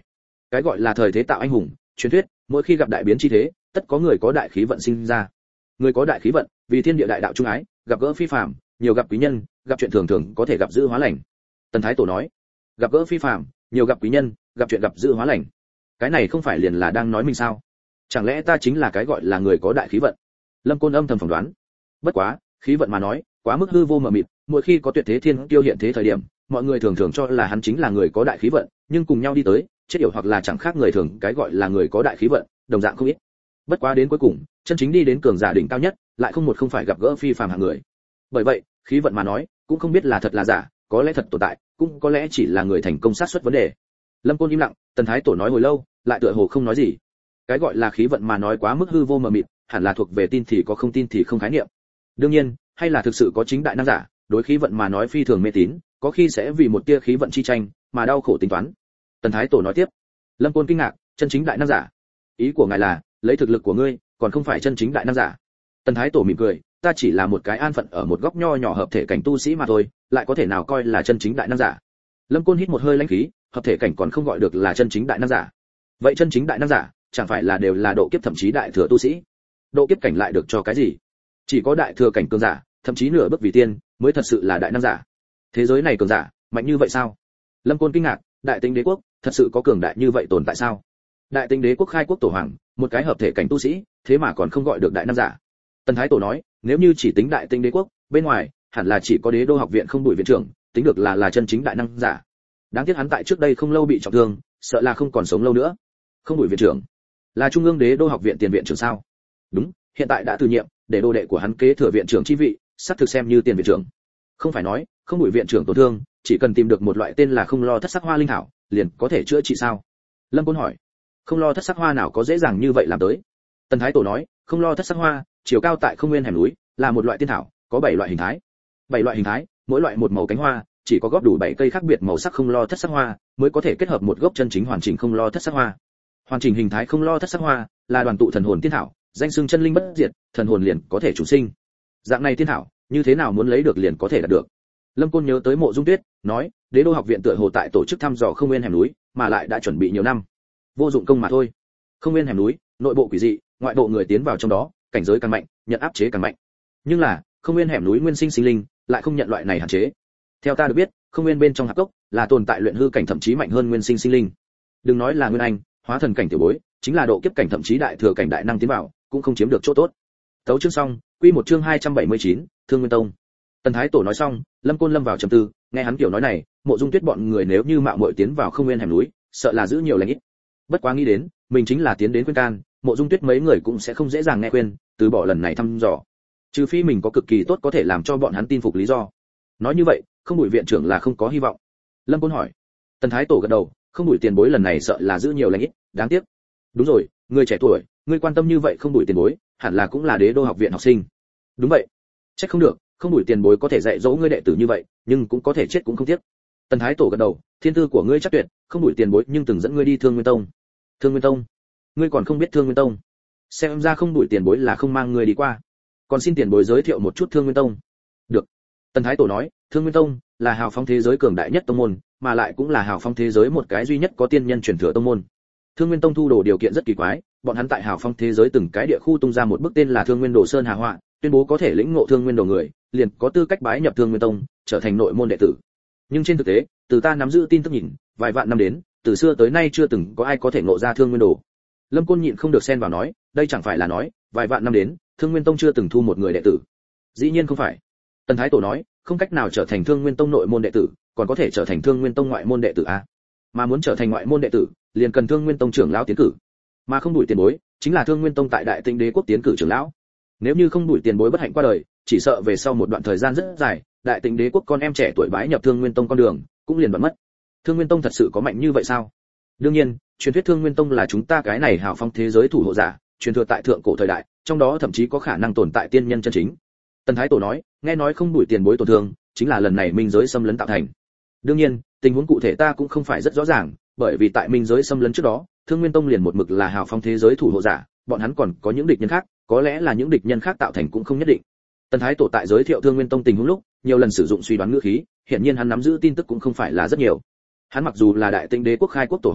Cái gọi là thời thế tạo anh hùng, truyền thuyết, mỗi khi gặp đại biến chi thế, tất có người có đại khí vận sinh ra. Người có đại khí vận, vì thiên địa đại đạo trung ái, gặp gỡ phi phàm, nhiều gặp quý nhân, gặp chuyện thường thường có thể gặp dữ hóa lành. Tần Thái Tổ nói, gặp gỡ phi phàm, nhiều gặp quý nhân, gặp chuyện gặp dữ hóa lành. Cái này không phải liền là đang nói mình sao? Chẳng lẽ ta chính là cái gọi là người có đại khí vận? Lâm Côn âm thầm phỏng đoán. Bất quá, khí vận mà nói, quá mức hư vô mờ mịt, mỗi khi có tuyệt thế thiên tiêu hiện thế thời điểm, mọi người thường thường cho là hắn chính là người có đại khí vận, nhưng cùng nhau đi tới, chết yểu hoặc là chẳng khác người thường, cái gọi là người có đại khí vận, đồng dạng không ít. Bất quá đến cuối cùng, chân chính đi đến cường giả đỉnh cao nhất, lại không một không phải gặp gỡ phi phàm hạng người. Bởi vậy, khí vận mà nói, cũng không biết là thật là giả, có lẽ thật tồn tại, cũng có lẽ chỉ là người thành công sát suất vấn đề. Lâm Côn im lặng, Tần Thái Tổ nói hồi lâu, lại tựa hồ không nói gì. Cái gọi là khí vận mà nói quá mức hư vô mờ mịt, hẳn là thuộc về tin thì có không tin thì không khái niệm. Đương nhiên, hay là thực sự có chính đại năng giả, đối khí vận mà nói phi thường mê tín, có khi sẽ vì một tia khí vận chi tranh mà đau khổ tính toán. Tần Thái Tổ nói tiếp. Lâm Côn kinh ngạc, chân chính đại năng giả? Ý của ngài là, lấy thực lực của ngươi, còn không phải chân chính đại năng giả? Tần Thái Tổ mỉm cười, ta chỉ là một cái an phận ở một góc nho nhỏ hợp thể cảnh tu sĩ mà thôi, lại có thể nào coi là chân chính đại năng giả? Lâm Côn hít một hơi lãnh khí, hợp thể cảnh còn không gọi được là chân chính đại năng giả. Vậy chân chính đại năng giả, chẳng phải là đều là độ kiếp thậm chí đại thừa tu sĩ? Độ kiếp cảnh lại được cho cái gì? Chỉ có đại thừa cảnh cường giả, thậm chí nửa bước vì tiên, mới thật sự là đại năng giả. Thế giới này cường giả, mạnh như vậy sao? Lâm Côn kinh ngạc, Đại Tĩnh Đế quốc, thật sự có cường đại như vậy tồn tại sao? Đại Tĩnh Đế quốc khai quốc tổ hoàng, một cái hợp thể cảnh tu sĩ, thế mà còn không gọi được đại năng giả. Tần Thái Tổ nói, nếu như chỉ tính Đại Tĩnh Đế quốc, bên ngoài, hẳn là chỉ có Đế đô học viện Không Bụi viện trưởng, tính được là là chân chính đại năng giả. Đáng tiếc hắn tại trước đây không lâu bị trọng thương, sợ là không còn sống lâu nữa. Không Bụi viện trưởng, là trung ương Đế đô học viện tiền viện trưởng sao? Đúng, hiện tại đã từ nhiệm, để đô đệ của hắn kế thừa viện trưởng chi vị, sắp thực xem như tiền viện trưởng. Không phải nói, Không Bụi viện trưởng tổn thương, chỉ cần tìm được một loại tên là Không Lo Thất Sắc Hoa linh thảo, liền có thể chữa trị sao? Lâm Côn hỏi. Không Lo Thất Sắc Hoa nào có dễ dàng như vậy làm tới? Tần Thái Tổ nói, Không Lo Thất Sắc Hoa, chiều cao tại không nguyên hẻm núi, là một loại tiên thảo, có bảy loại hình thái. Bảy loại hình thái, mỗi loại một màu cánh hoa, chỉ có góp đủ bảy cây khác biệt màu sắc Không Lo Thất Sắc Hoa, mới có thể kết hợp một gốc chân chính hoàn chỉnh Không Lo Thất Sắc Hoa. Hoàn chỉnh hình thái Không Lo Thất Sắc Hoa, là đoàn tụ thần hồn tiên thảo, danh xưng chân linh bất diệt, thần hồn liền có thể chủ sinh. Dạng này tiên thảo, như thế nào muốn lấy được liền có thể đạt được. Lâm Côn nhớ tới Mộ Dung Tuyết, nói, Đế đô học viện tựa hồ tại tổ chức thăm dò không nguyên hẻm núi, mà lại đã chuẩn bị nhiều năm. Vô dụng công mà thôi. Không nguyên hẻm núi, nội bộ quỷ dị, ngoại bộ người tiến vào trong đó, cảnh giới càng mạnh, nhận áp chế càng mạnh. Nhưng là, không nguyên hẻm núi nguyên sinh sinh linh, lại không nhận loại này hạn chế. Theo ta được biết, không nguyên bên trong hạp cốc, là tồn tại luyện hư cảnh thậm chí mạnh hơn nguyên sinh sinh linh. Đừng nói là nguyên anh, hóa thần cảnh tiểu bối, chính là độ kiếp cảnh thậm chí đại thừa cảnh đại năng tiến vào, cũng không chiếm được chỗ tốt. Tấu chương xong, quy một chương hai trăm bảy mươi chín, Thương Nguyên Tông. Tần Thái Tổ nói xong, Lâm Côn lâm vào trầm tư, nghe hắn kiểu nói này, Mộ Dung Tuyết bọn người nếu như mạo muội tiến vào không nguyên hẻm núi, sợ là giữ nhiều lành ít. Bất quá nghĩ đến, mình chính là tiến đến khuyên can, Mộ Dung Tuyết mấy người cũng sẽ không dễ dàng nghe khuyên, từ bỏ lần này thăm dò. Trừ phi mình có cực kỳ tốt có thể làm cho bọn hắn tin phục lý do. Nói như vậy, Không Bụi viện trưởng là không có hy vọng. Lâm Côn hỏi. Tần Thái Tổ gật đầu, Không Bụi tiền bối lần này sợ là giữ nhiều lành ít, đáng tiếc. Đúng rồi, người trẻ tuổi, ngươi quan tâm như vậy Không Bụi tiền bối, hẳn là cũng là Đế đô học viện học sinh. Đúng vậy. Chắc không được, Không Bụi tiền bối có thể dạy dỗ ngươi đệ tử như vậy, nhưng cũng có thể chết cũng không tiếc. Tần Thái Tổ gật đầu, thiên tư của ngươi chắc tuyệt, Không Bụi tiền bối nhưng từng dẫn ngươi đi Thương Nguyên Tông. Thương Nguyên Tông? Ngươi còn không biết Thương Nguyên Tông? Xem ra Không Bụi tiền bối là không mang ngươi đi qua. Còn xin tiền bối giới thiệu một chút Thương Nguyên Tông. Được. Tần Thái Tổ nói, Thương Nguyên Tông là hào phóng thế giới cường đại nhất tông môn, mà lại cũng là hào phóng thế giới một cái duy nhất có tiên nhân truyền thừa tông môn. Thương Nguyên Tông thu đồ điều kiện rất kỳ quái, bọn hắn tại hào phóng thế giới từng cái địa khu tung ra một bức tên là Thương Nguyên Đồ Sơn Hà Họa, tuyên bố có thể lĩnh ngộ Thương Nguyên Đồ người, liền có tư cách bái nhập Thương Nguyên Tông, trở thành nội môn đệ tử. Nhưng trên thực tế, từ ta nắm giữ tin tức nhìn, vài vạn năm đến, từ xưa tới nay chưa từng có ai có thể ngộ ra Thương Nguyên Đồ. Lâm Côn nhịn không được xen vào nói, đây chẳng phải là nói, vài vạn năm đến, Thương Nguyên Tông chưa từng thu một người đệ tử. Dĩ nhiên không phải. Tần Thái Tổ nói, không cách nào trở thành Thương Nguyên Tông nội môn đệ tử, còn có thể trở thành Thương Nguyên Tông ngoại môn đệ tử a. Mà muốn trở thành ngoại môn đệ tử, liền cần Thương Nguyên Tông trưởng lão tiến cử. Mà Không Bụi tiền bối, chính là Thương Nguyên Tông tại Đại Tĩnh Đế quốc tiến cử trưởng lão. Nếu như Không Bụi tiền bối bất hạnh qua đời, chỉ sợ về sau một đoạn thời gian rất dài, Đại Tĩnh Đế quốc con em trẻ tuổi bái nhập Thương Nguyên Tông con đường, cũng liền đoạn mất. Thương Nguyên Tông thật sự có mạnh như vậy sao? Đương nhiên, truyền thuyết Thương Nguyên Tông là chúng ta cái này hào phong thế giới thủ hộ giả, truyền thừa tại thượng cổ thời đại, trong đó thậm chí có khả năng tồn tại tiên nhân chân chính. Tần Thái Tổ nói, nghe nói Không Bụi tiền bối tổn thương, chính là lần này minh giới xâm lấn tạo thành. Đương nhiên, tình huống cụ thể ta cũng không phải rất rõ ràng, bởi vì tại minh giới xâm lấn trước đó, Thương Nguyên Tông liền một mực là hào phong thế giới thủ hộ giả, bọn hắn còn có những địch nhân khác, có lẽ là những địch nhân khác tạo thành cũng không nhất định. Tần Thái Tổ tại giới thiệu Thương Nguyên Tông tình huống lúc, nhiều lần sử dụng suy đoán ngữ khí, hiển nhiên hắn nắm giữ tin tức cũng không phải là rất nhiều. Hắn mặc dù là Đại Tĩnh Đế quốc khai quốc tổ hoàng,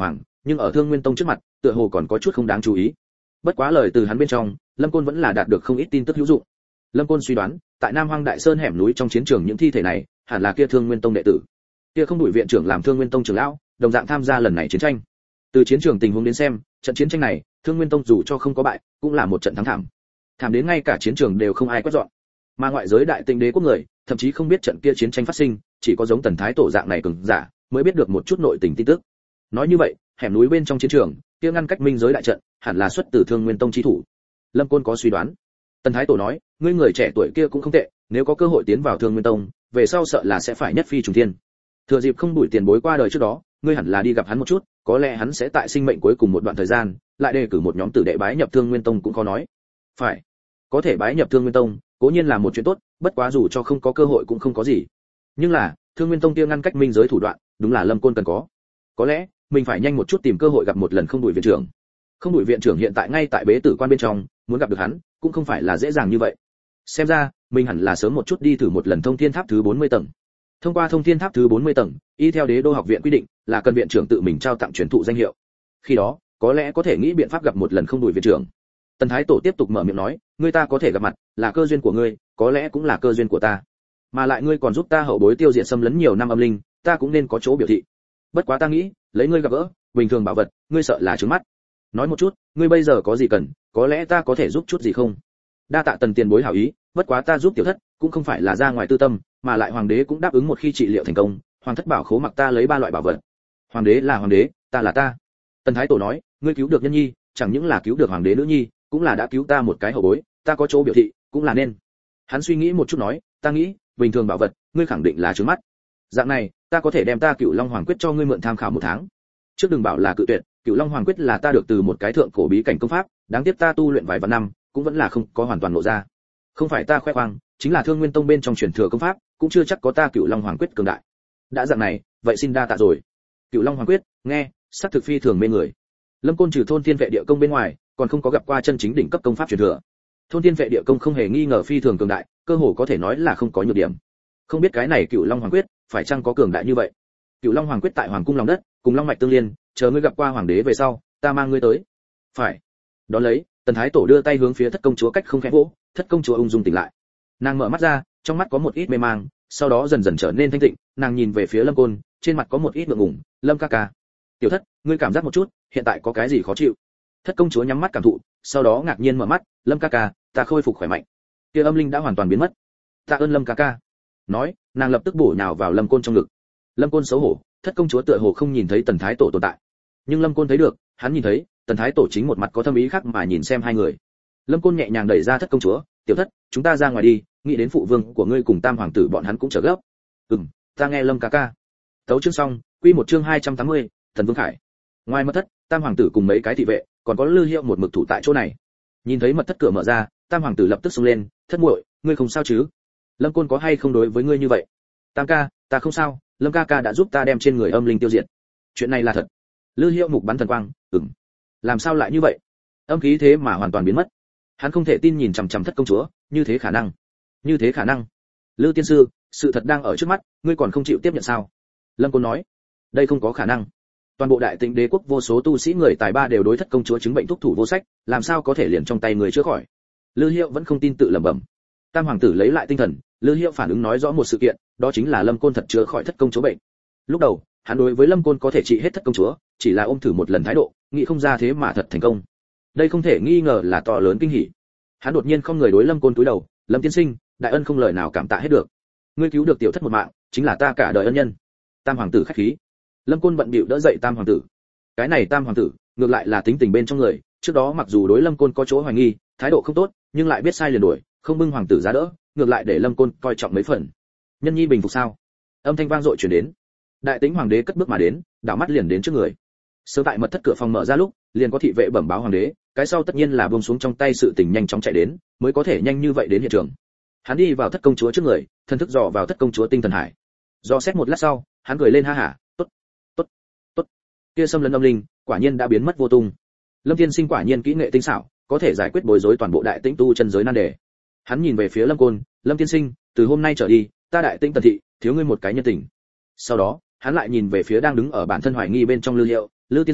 nhưng ở Thương Nguyên Tông trước mặt, tựa hồ còn có chút không đáng chú ý. Bất quá lời từ hắn bên trong, Lâm Côn vẫn là đạt được không ít tin tức hữu dụng. Lâm Côn suy đoán, tại Nam Hoang Đại Sơn hẻm núi trong chiến trường những thi thể này, hẳn là kia Thương Nguyên Tông đệ tử. Kia Không Đủi viện trưởng làm Thương Nguyên Tông trưởng lão, đồng dạng tham gia lần này chiến tranh. Từ chiến trường tình huống đến xem, trận chiến tranh này, Thương Nguyên Tông dù cho không có bại, cũng là một trận thắng thảm. Thảm đến ngay cả chiến trường đều không ai quét dọn. Mà ngoại giới Đại Tịnh Đế quốc người, thậm chí không biết trận kia chiến tranh phát sinh, chỉ có giống Tần Thái Tổ dạng này cường giả, mới biết được một chút nội tình tin tức. Nói như vậy, hẻm núi bên trong chiến trường, kia ngăn cách minh giới đại trận, hẳn là xuất từ Thương Nguyên Tông chí thủ. Lâm Côn có suy đoán. Tần Thái Tổ nói, ngươi người trẻ tuổi kia cũng không tệ, nếu có cơ hội tiến vào Thương Nguyên Tông, về sau sợ là sẽ phải nhất phi trùng thiên. Thừa dịp Không Đủi tiền bối qua đời trước đó, ngươi hẳn là đi gặp hắn một chút, có lẽ hắn sẽ tại sinh mệnh cuối cùng một đoạn thời gian, lại đề cử một nhóm tử đệ bái nhập Thương Nguyên Tông cũng có nói. Phải, có thể bái nhập Thương Nguyên Tông, cố nhiên là một chuyện tốt, bất quá dù cho không có cơ hội cũng không có gì. Nhưng là, Thương Nguyên Tông kia ngăn cách minh giới thủ đoạn, đúng là Lâm Côn cần có. Có lẽ, mình phải nhanh một chút tìm cơ hội gặp một lần Không Đủi viện trưởng. Không Đủi viện trưởng hiện tại ngay tại bế tử quan bên trong, muốn gặp được hắn, cũng không phải là dễ dàng như vậy. Xem ra, mình hẳn là sớm một chút đi thử một lần Thông Thiên Tháp thứ bốn mươi tầng. Thông qua Thông Thiên Tháp thứ bốn mươi tầng, y theo Đế đô học viện quy định, là cần viện trưởng tự mình trao tặng truyền thụ danh hiệu. Khi đó, có lẽ có thể nghĩ biện pháp gặp một lần Không Đủi viện trưởng. Tần Thái Tổ tiếp tục mở miệng nói, ngươi ta có thể gặp mặt, là cơ duyên của ngươi, có lẽ cũng là cơ duyên của ta. Mà lại ngươi còn giúp ta hậu bối tiêu diệt xâm lấn nhiều năm âm linh, ta cũng nên có chỗ biểu thị. Bất quá ta nghĩ, lấy ngươi gặp gỡ, bình thường bảo vật, ngươi sợ là trướng mắt. Nói một chút, ngươi bây giờ có gì cần, có lẽ ta có thể giúp chút gì không? Đa tạ Tần tiền bối hảo ý, bất quá ta giúp tiểu thất, cũng không phải là ra ngoài tư tâm, mà lại hoàng đế cũng đáp ứng một khi trị liệu thành công, hoàng thất bảo khố mặc ta lấy ba loại bảo vật. Hoàng đế là hoàng đế, ta là ta. Tần Thái Tổ nói, ngươi cứu được nhân nhi, chẳng những là cứu được hoàng đế nữ nhi, cũng là đã cứu ta một cái hậu bối, ta có chỗ biểu thị, cũng là nên. Hắn suy nghĩ một chút nói, ta nghĩ, bình thường bảo vật, ngươi khẳng định là trướng mắt. Dạng này, ta có thể đem ta Cửu Long Hoàng Quyết cho ngươi mượn tham khảo một tháng. Trước đừng bảo là cự tuyệt, Cửu Long Hoàng Quyết là ta được từ một cái thượng cổ bí cảnh công pháp, đáng tiếc ta tu luyện vài vạn năm, cũng vẫn là không có hoàn toàn lộ ra. Không phải ta khoe khoang, chính là Thương Nguyên Tông bên trong truyền thừa công pháp, cũng chưa chắc có ta Cửu Long Hoàng Quyết cường đại. Đã dạng này, vậy xin đa tạ rồi. Cửu Long Hoàng Quyết, nghe, sắc thực phi thường mê người. Lâm Côn trừ thôn thiên vệ địa công bên ngoài, còn không có gặp qua chân chính đỉnh cấp công pháp truyền thừa. Thôn thiên vệ địa công không hề nghi ngờ phi thường cường đại, cơ hồ có thể nói là không có nhược điểm. Không biết cái này Cửu Long Hoàng Quyết, phải chăng có cường đại như vậy? Cửu Long Hoàng Quyết tại Hoàng cung lòng đất, cùng long mạch tương liên, chờ ngươi gặp qua hoàng đế về sau, ta mang ngươi tới. Phải. Đó lấy, Tần Thái Tổ đưa tay hướng phía Thất công chúa cách không khẽ vỗ, Thất công chúa ung dung tỉnh lại. Nàng mở mắt ra, trong mắt có một ít mê mang, sau đó dần dần trở nên thanh tịnh, nàng nhìn về phía Lâm Côn, trên mặt có một ít ngượng ngùng, "Lâm ca ca, tiểu thất, ngươi cảm giác một chút, hiện tại có cái gì khó chịu?" Thất công chúa nhắm mắt cảm thụ, sau đó ngạc nhiên mở mắt, "Lâm ca ca, ta khôi phục khỏe mạnh." Kia âm linh đã hoàn toàn biến mất. "Tạ ơn Lâm ca ca." Nói, nàng lập tức bổ nhào vào Lâm Côn trong ngực. Lâm Côn xấu hổ, Thất công chúa tựa hồ không nhìn thấy Tần Thái Tổ tồn tại. Nhưng Lâm Côn thấy được, hắn nhìn thấy, Tần Thái Tổ chính một mặt có thâm ý khác mà nhìn xem hai người. Lâm Côn nhẹ nhàng đẩy ra Thất công chúa, "Tiểu thất, chúng ta ra ngoài đi, nghĩ đến phụ vương của ngươi cùng Tam hoàng tử bọn hắn cũng chờ gấp." "Ừm, ta nghe Lâm ca ca." Tấu chương xong, quy một chương hai trăm tám mươi, Thần Vương Khải. Ngoài mật thất, Tam hoàng tử cùng mấy cái thị vệ, còn có Lư Hiệu một mực thủ tại chỗ này. Nhìn thấy mật thất cửa mở ra, Tam hoàng tử lập tức xông lên, "Thất muội, ngươi không sao chứ? Lâm Côn có hay không đối với ngươi như vậy?" "Tam ca, ta không sao, Lâm ca ca đã giúp ta đem trên người âm linh tiêu diệt." "Chuyện này là thật?" Lư Hiệu mục bắn thần quang, "Ừm." "Làm sao lại như vậy? Âm khí thế mà hoàn toàn biến mất." Hắn không thể tin nhìn chằm chằm Thất công chúa, "Như thế khả năng? Như thế khả năng?" "Lư tiên sư, sự thật đang ở trước mắt, ngươi còn không chịu tiếp nhận sao?" Lâm Côn nói, "Đây không có khả năng. Toàn bộ Đại Tịnh Đế quốc vô số tu sĩ người tài ba đều đối Thất công chúa chứng bệnh thuốc thủ vô sách, làm sao có thể liền trong tay người chữa khỏi?" Lư Hiệu vẫn không tin tự lẩm bẩm. Tam hoàng tử lấy lại tinh thần, Lư Hiệu phản ứng nói rõ một sự kiện, đó chính là Lâm Côn thật chữa khỏi Thất công chúa bệnh. Lúc đầu, hắn đối với Lâm Côn có thể trị hết Thất công chúa, chỉ là ôm thử một lần thái độ, nghĩ không ra thế mà thật thành công. Đây không thể nghi ngờ là to lớn kinh hỉ. Hắn đột nhiên không người đối Lâm Côn cúi đầu, "Lâm tiên sinh, đại ân không lời nào cảm tạ hết được. Ngươi cứu được tiểu thất một mạng, chính là ta cả đời ân nhân." Tam hoàng tử khách khí. Lâm Côn bận bịu đỡ dậy Tam hoàng tử. Cái này Tam hoàng tử, ngược lại là tính tình bên trong người, trước đó mặc dù đối Lâm Côn có chỗ hoài nghi, thái độ không tốt, nhưng lại biết sai liền đuổi, không bưng hoàng tử giá đỡ, ngược lại để Lâm Côn coi trọng mấy phần. "Nhân nhi bình phục sao?" Âm thanh vang dội truyền đến. Đại Tĩnh hoàng đế cất bước mà đến, đảo mắt liền đến trước người. Sớm tại mật thất cửa phòng mở ra lúc, liền có thị vệ bẩm báo hoàng đế, cái sau tất nhiên là buông xuống trong tay sự tình nhanh chóng chạy đến, mới có thể nhanh như vậy đến hiện trường. Hắn đi vào Thất công chúa trước người, thân thức dò vào Thất công chúa tinh thần hải. Do xét một lát sau, hắn cười lên ha hả, "Tốt, tốt, tốt." Kia xâm lấn âm linh, quả nhiên đã biến mất vô tung. Lâm tiên sinh quả nhiên kỹ nghệ tinh xảo, có thể giải quyết bối rối toàn bộ Đại Tĩnh tu chân giới nan đề. Hắn nhìn về phía Lâm Côn, "Lâm tiên sinh, từ hôm nay trở đi, ta Đại Tĩnh Tần thị, thiếu ngươi một cái nhân tình." Sau đó, hắn lại nhìn về phía đang đứng ở bản thân hoài nghi bên trong Lư Hiệu, "Lư tiên sư,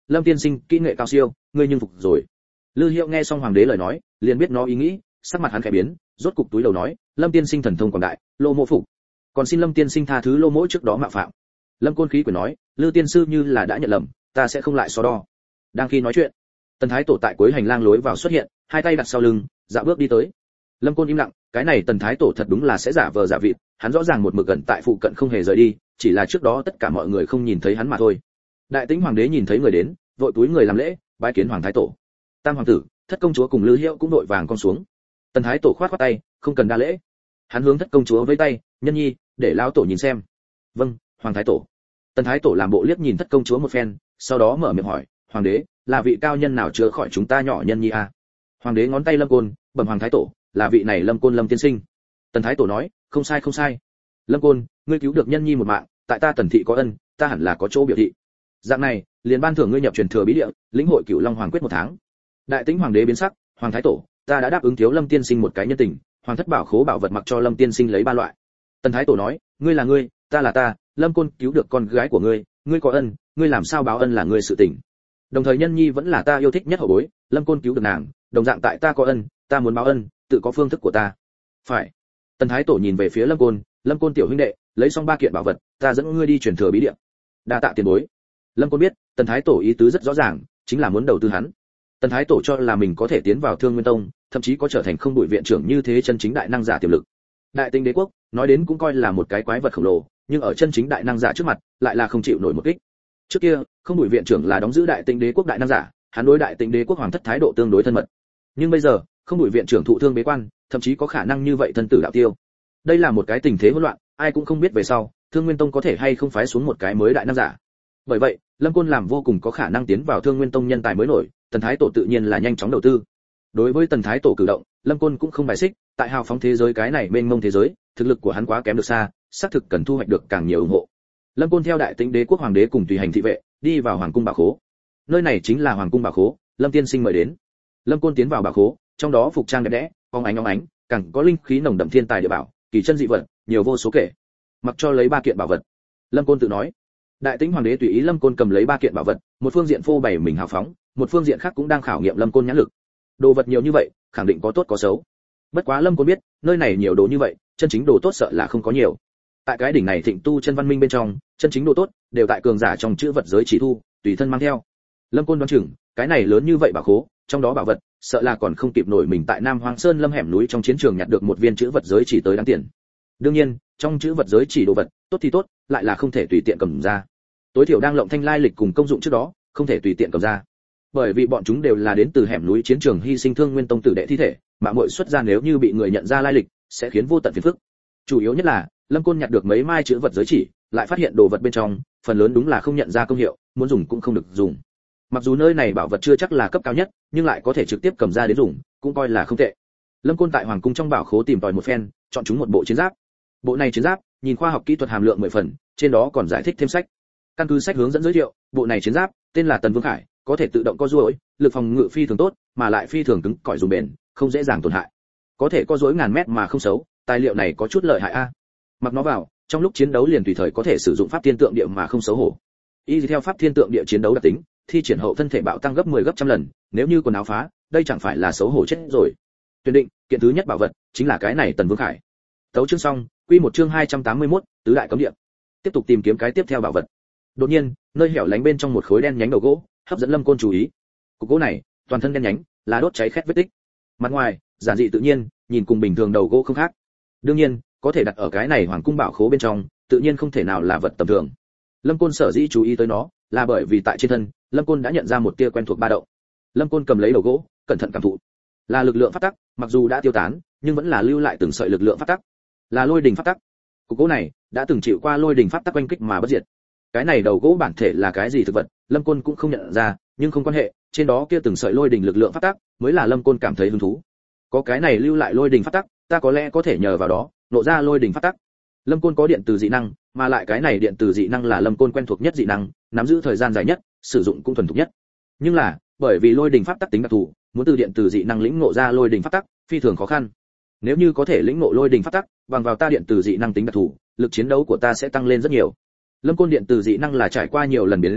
Lâm tiên sinh kỹ nghệ cao siêu, ngươi nhưng phục rồi. Lư Hiệu nghe xong hoàng đế lời nói, liền biết nó ý nghĩ, sắc mặt hắn khẽ biến, rốt cục túi đầu nói, Lâm tiên sinh thần thông quảng đại, lô mỗ phục. Còn xin Lâm tiên sinh tha thứ lô mỗ trước đó mạo phạm. Lâm Côn khí quyền nói, Lư tiên sư như là đã nhận lầm, ta sẽ không lại so đo. Đang khi nói chuyện, Tần Thái Tổ tại cuối hành lang lối vào xuất hiện, hai tay đặt sau lưng, dạo bước đi tới. Lâm Côn im lặng, cái này Tần Thái Tổ thật đúng là sẽ giả vờ giả vịt, hắn rõ ràng một mực gần tại phụ cận không hề rời đi, chỉ là trước đó tất cả mọi người không nhìn thấy hắn mà thôi. Đại Tĩnh hoàng đế nhìn thấy người đến, vội túi người làm lễ, bái kiến hoàng thái tổ. Tam hoàng tử, thất công chúa cùng Lư Hiệu cũng đội vàng con xuống. Tần Thái Tổ khoát khoát tay, không cần đa lễ. Hắn hướng thất công chúa vẫy tay, nhân nhi, để lão tổ nhìn xem. Vâng, hoàng thái tổ. Tần Thái Tổ làm bộ liếc nhìn thất công chúa một phen, sau đó mở miệng hỏi, hoàng đế, là vị cao nhân nào chữa khỏi chúng ta nhỏ nhân nhi à? Hoàng đế ngón tay Lâm Côn, bẩm hoàng thái tổ, là vị này Lâm Côn Lâm tiên sinh. Tần Thái Tổ nói, không sai không sai. Lâm Côn, ngươi cứu được nhân nhi một mạng, tại ta Tần thị có ân, ta hẳn là có chỗ biểu thị. Dạng này, liền ban thưởng ngươi nhập truyền thừa bí địa, lĩnh hội Cửu Long Hoàng quyết một tháng. Đại Tĩnh hoàng đế biến sắc, hoàng thái tổ, ta đã đáp ứng thiếu Lâm tiên sinh một cái nhân tình, hoàng thất bảo khố bảo vật mặc cho Lâm tiên sinh lấy ba loại. Tần Thái Tổ nói, ngươi là ngươi, ta là ta, Lâm Côn cứu được con gái của ngươi, ngươi có ân, ngươi làm sao báo ân là ngươi sự tình. Đồng thời nhân nhi vẫn là ta yêu thích nhất hậu bối, Lâm Côn cứu được nàng, đồng dạng tại ta có ân, ta muốn báo ân, tự có phương thức của ta. Phải. Tần Thái Tổ nhìn về phía Lâm Côn, Lâm Côn tiểu huynh đệ, lấy xong ba kiện bảo vật, ta dẫn ngươi đi truyền thừa bí địa. Đa tạ tiền bối. Lâm Côn biết, Tần Thái Tổ ý tứ rất rõ ràng, chính là muốn đầu tư hắn. Tần Thái Tổ cho là mình có thể tiến vào Thương Nguyên Tông, thậm chí có trở thành không bụi viện trưởng như thế chân chính đại năng giả tiềm lực. Đại Tĩnh đế quốc, nói đến cũng coi là một cái quái vật khổng lồ, nhưng ở chân chính đại năng giả trước mặt, lại là không chịu nổi một kích. Trước kia, không bụi viện trưởng là đóng giữ Đại Tĩnh đế quốc đại năng giả, hắn đối Đại Tĩnh đế quốc hoàng thất thái độ tương đối thân mật. Nhưng bây giờ, không bụi viện trưởng thụ thương bế quan, thậm chí có khả năng như vậy thân tử đạo tiêu. Đây là một cái tình thế hỗn loạn, ai cũng không biết về sau, Thương Nguyên Tông có thể hay không phái xuống một cái mới đại năng giả. Bởi vậy, Lâm Côn làm vô cùng có khả năng tiến vào Thương Nguyên Tông nhân tài mới nổi, Tần Thái Tổ tự nhiên là nhanh chóng đầu tư. Đối với Tần Thái Tổ cử động, Lâm Côn cũng không bài xích, tại hào phóng thế giới cái này mênh mông thế giới, thực lực của hắn quá kém được xa, xác thực cần thu hoạch được càng nhiều ủng hộ. Lâm Côn theo Đại Tĩnh đế quốc hoàng đế cùng tùy hành thị vệ, đi vào hoàng cung bảo khố. Nơi này chính là hoàng cung bảo khố, Lâm tiên sinh mời đến. Lâm Côn tiến vào bảo khố, trong đó phục trang đẹp đẽ, phóng ánh óng ánh, càng có linh khí nồng đậm thiên tài địa bảo, kỳ chân dị vật, nhiều vô số kể. Mặc cho lấy ba kiện bảo vật. Lâm Côn tự nói. Đại Tĩnh hoàng đế tùy ý Lâm Côn cầm lấy ba kiện bảo vật, một phương diện phô bày mình hào phóng, một phương diện khác cũng đang khảo nghiệm Lâm Côn nhãn lực. Đồ vật nhiều như vậy, khẳng định có tốt có xấu. Bất quá Lâm Côn biết, nơi này nhiều đồ như vậy, chân chính đồ tốt sợ là không có nhiều. Tại cái đỉnh này thịnh tu chân văn minh bên trong, chân chính đồ tốt đều tại cường giả trong chữ vật giới chỉ thu, tùy thân mang theo. Lâm Côn đoán chừng, cái này lớn như vậy bảo khố, trong đó bảo vật, sợ là còn không kịp nổi mình tại Nam Hoang Sơn Lâm hẻm núi trong chiến trường nhặt được một viên chữ vật giới chỉ tới đáng tiền. Đương nhiên, trong chữ vật giới chỉ đồ vật, tốt thì tốt, lại là không thể tùy tiện cầm ra. Tối thiểu đang lộng thanh lai lịch cùng công dụng trước đó, không thể tùy tiện cầm ra. Bởi vì bọn chúng đều là đến từ hẻm núi chiến trường hy sinh Thương Nguyên Tông tử đệ thi thể, mà muội xuất ra nếu như bị người nhận ra lai lịch, sẽ khiến vô tận phiền phức. Chủ yếu nhất là, Lâm Côn nhặt được mấy mai chữ vật giới chỉ, lại phát hiện đồ vật bên trong, phần lớn đúng là không nhận ra công hiệu, muốn dùng cũng không được dùng. Mặc dù nơi này bảo vật chưa chắc là cấp cao nhất, nhưng lại có thể trực tiếp cầm ra đến dùng, cũng coi là không tệ. Lâm Côn tại hoàng cung trong bảo khố tìm tòi một phen, chọn chúng một bộ chiến giáp. Bộ này chiến giáp, nhìn khoa học kỹ thuật hàm lượng mười phần, trên đó còn giải thích thêm sách. Căn cứ sách hướng dẫn giới thiệu, bộ này chiến giáp tên là Tần Vương Khải, có thể tự động co duỗi, lực phòng ngự phi thường tốt, mà lại phi thường cứng cỏi dùng bền, không dễ dàng tổn hại. Có thể co duỗi ngàn mét mà không xấu, tài liệu này có chút lợi hại a. Mặc nó vào, trong lúc chiến đấu liền tùy thời có thể sử dụng pháp thiên tượng địa mà không xấu hổ. Y theo pháp thiên tượng địa chiến đấu đặc tính, thi triển hậu thân thể bạo tăng gấp mười gấp trăm lần, nếu như quần áo phá, đây chẳng phải là xấu hổ chết rồi. Tuyển định, kiện thứ nhất bảo vật chính là cái này Tần Vương Khải. Tấu chương xong, quy một chương hai trăm tám mươi mốt, tứ đại cấm địa. Tiếp tục tìm kiếm cái tiếp theo bảo vật. Đột nhiên, nơi hẻo lánh bên trong một khối đen nhánh đầu gỗ, hấp dẫn Lâm Côn chú ý. Cục gỗ này, toàn thân đen nhánh, là đốt cháy khét vết tích. Mặt ngoài, giản dị tự nhiên, nhìn cùng bình thường đầu gỗ không khác. Đương nhiên, có thể đặt ở cái này hoàng cung bảo khố bên trong, tự nhiên không thể nào là vật tầm thường. Lâm Côn sở dĩ chú ý tới nó, là bởi vì tại trên thân, Lâm Côn đã nhận ra một tia quen thuộc ba động. Lâm Côn cầm lấy đầu gỗ, cẩn thận cảm thụ. Là lực lượng pháp tắc, mặc dù đã tiêu tán, nhưng vẫn là lưu lại từng sợi lực lượng pháp tắc. Là lôi đình pháp tắc. Cục gỗ này đã từng chịu qua lôi đình pháp tắc oanh kích mà bất diệt. Cái này đầu gỗ bản thể là cái gì thực vật, Lâm Côn cũng không nhận ra, nhưng không quan hệ, trên đó kia từng sợi lôi đình lực lượng pháp tắc, mới là Lâm Côn cảm thấy hứng thú. Có cái này lưu lại lôi đình pháp tắc, ta có lẽ có thể nhờ vào đó, nộ ra lôi đình pháp tắc. Lâm Côn có điện từ dị năng, mà lại cái này điện từ dị năng là Lâm Côn quen thuộc nhất dị năng, nắm giữ thời gian dài nhất, sử dụng cũng thuần thục nhất. Nhưng là, bởi vì lôi đình pháp tắc tính đặc thù, muốn từ điện từ dị năng lĩnh ngộ ra lôi đình pháp tắc, phi thường khó khăn. Nếu như có thể lĩnh ngộ lôi đình pháp tắc, bằng vào ta điện từ dị năng tính đặc thù, lực chiến đấu của ta sẽ tăng lên rất nhiều. Lâm Côn điện từ dị năng là trải qua nhiều lần biến dị,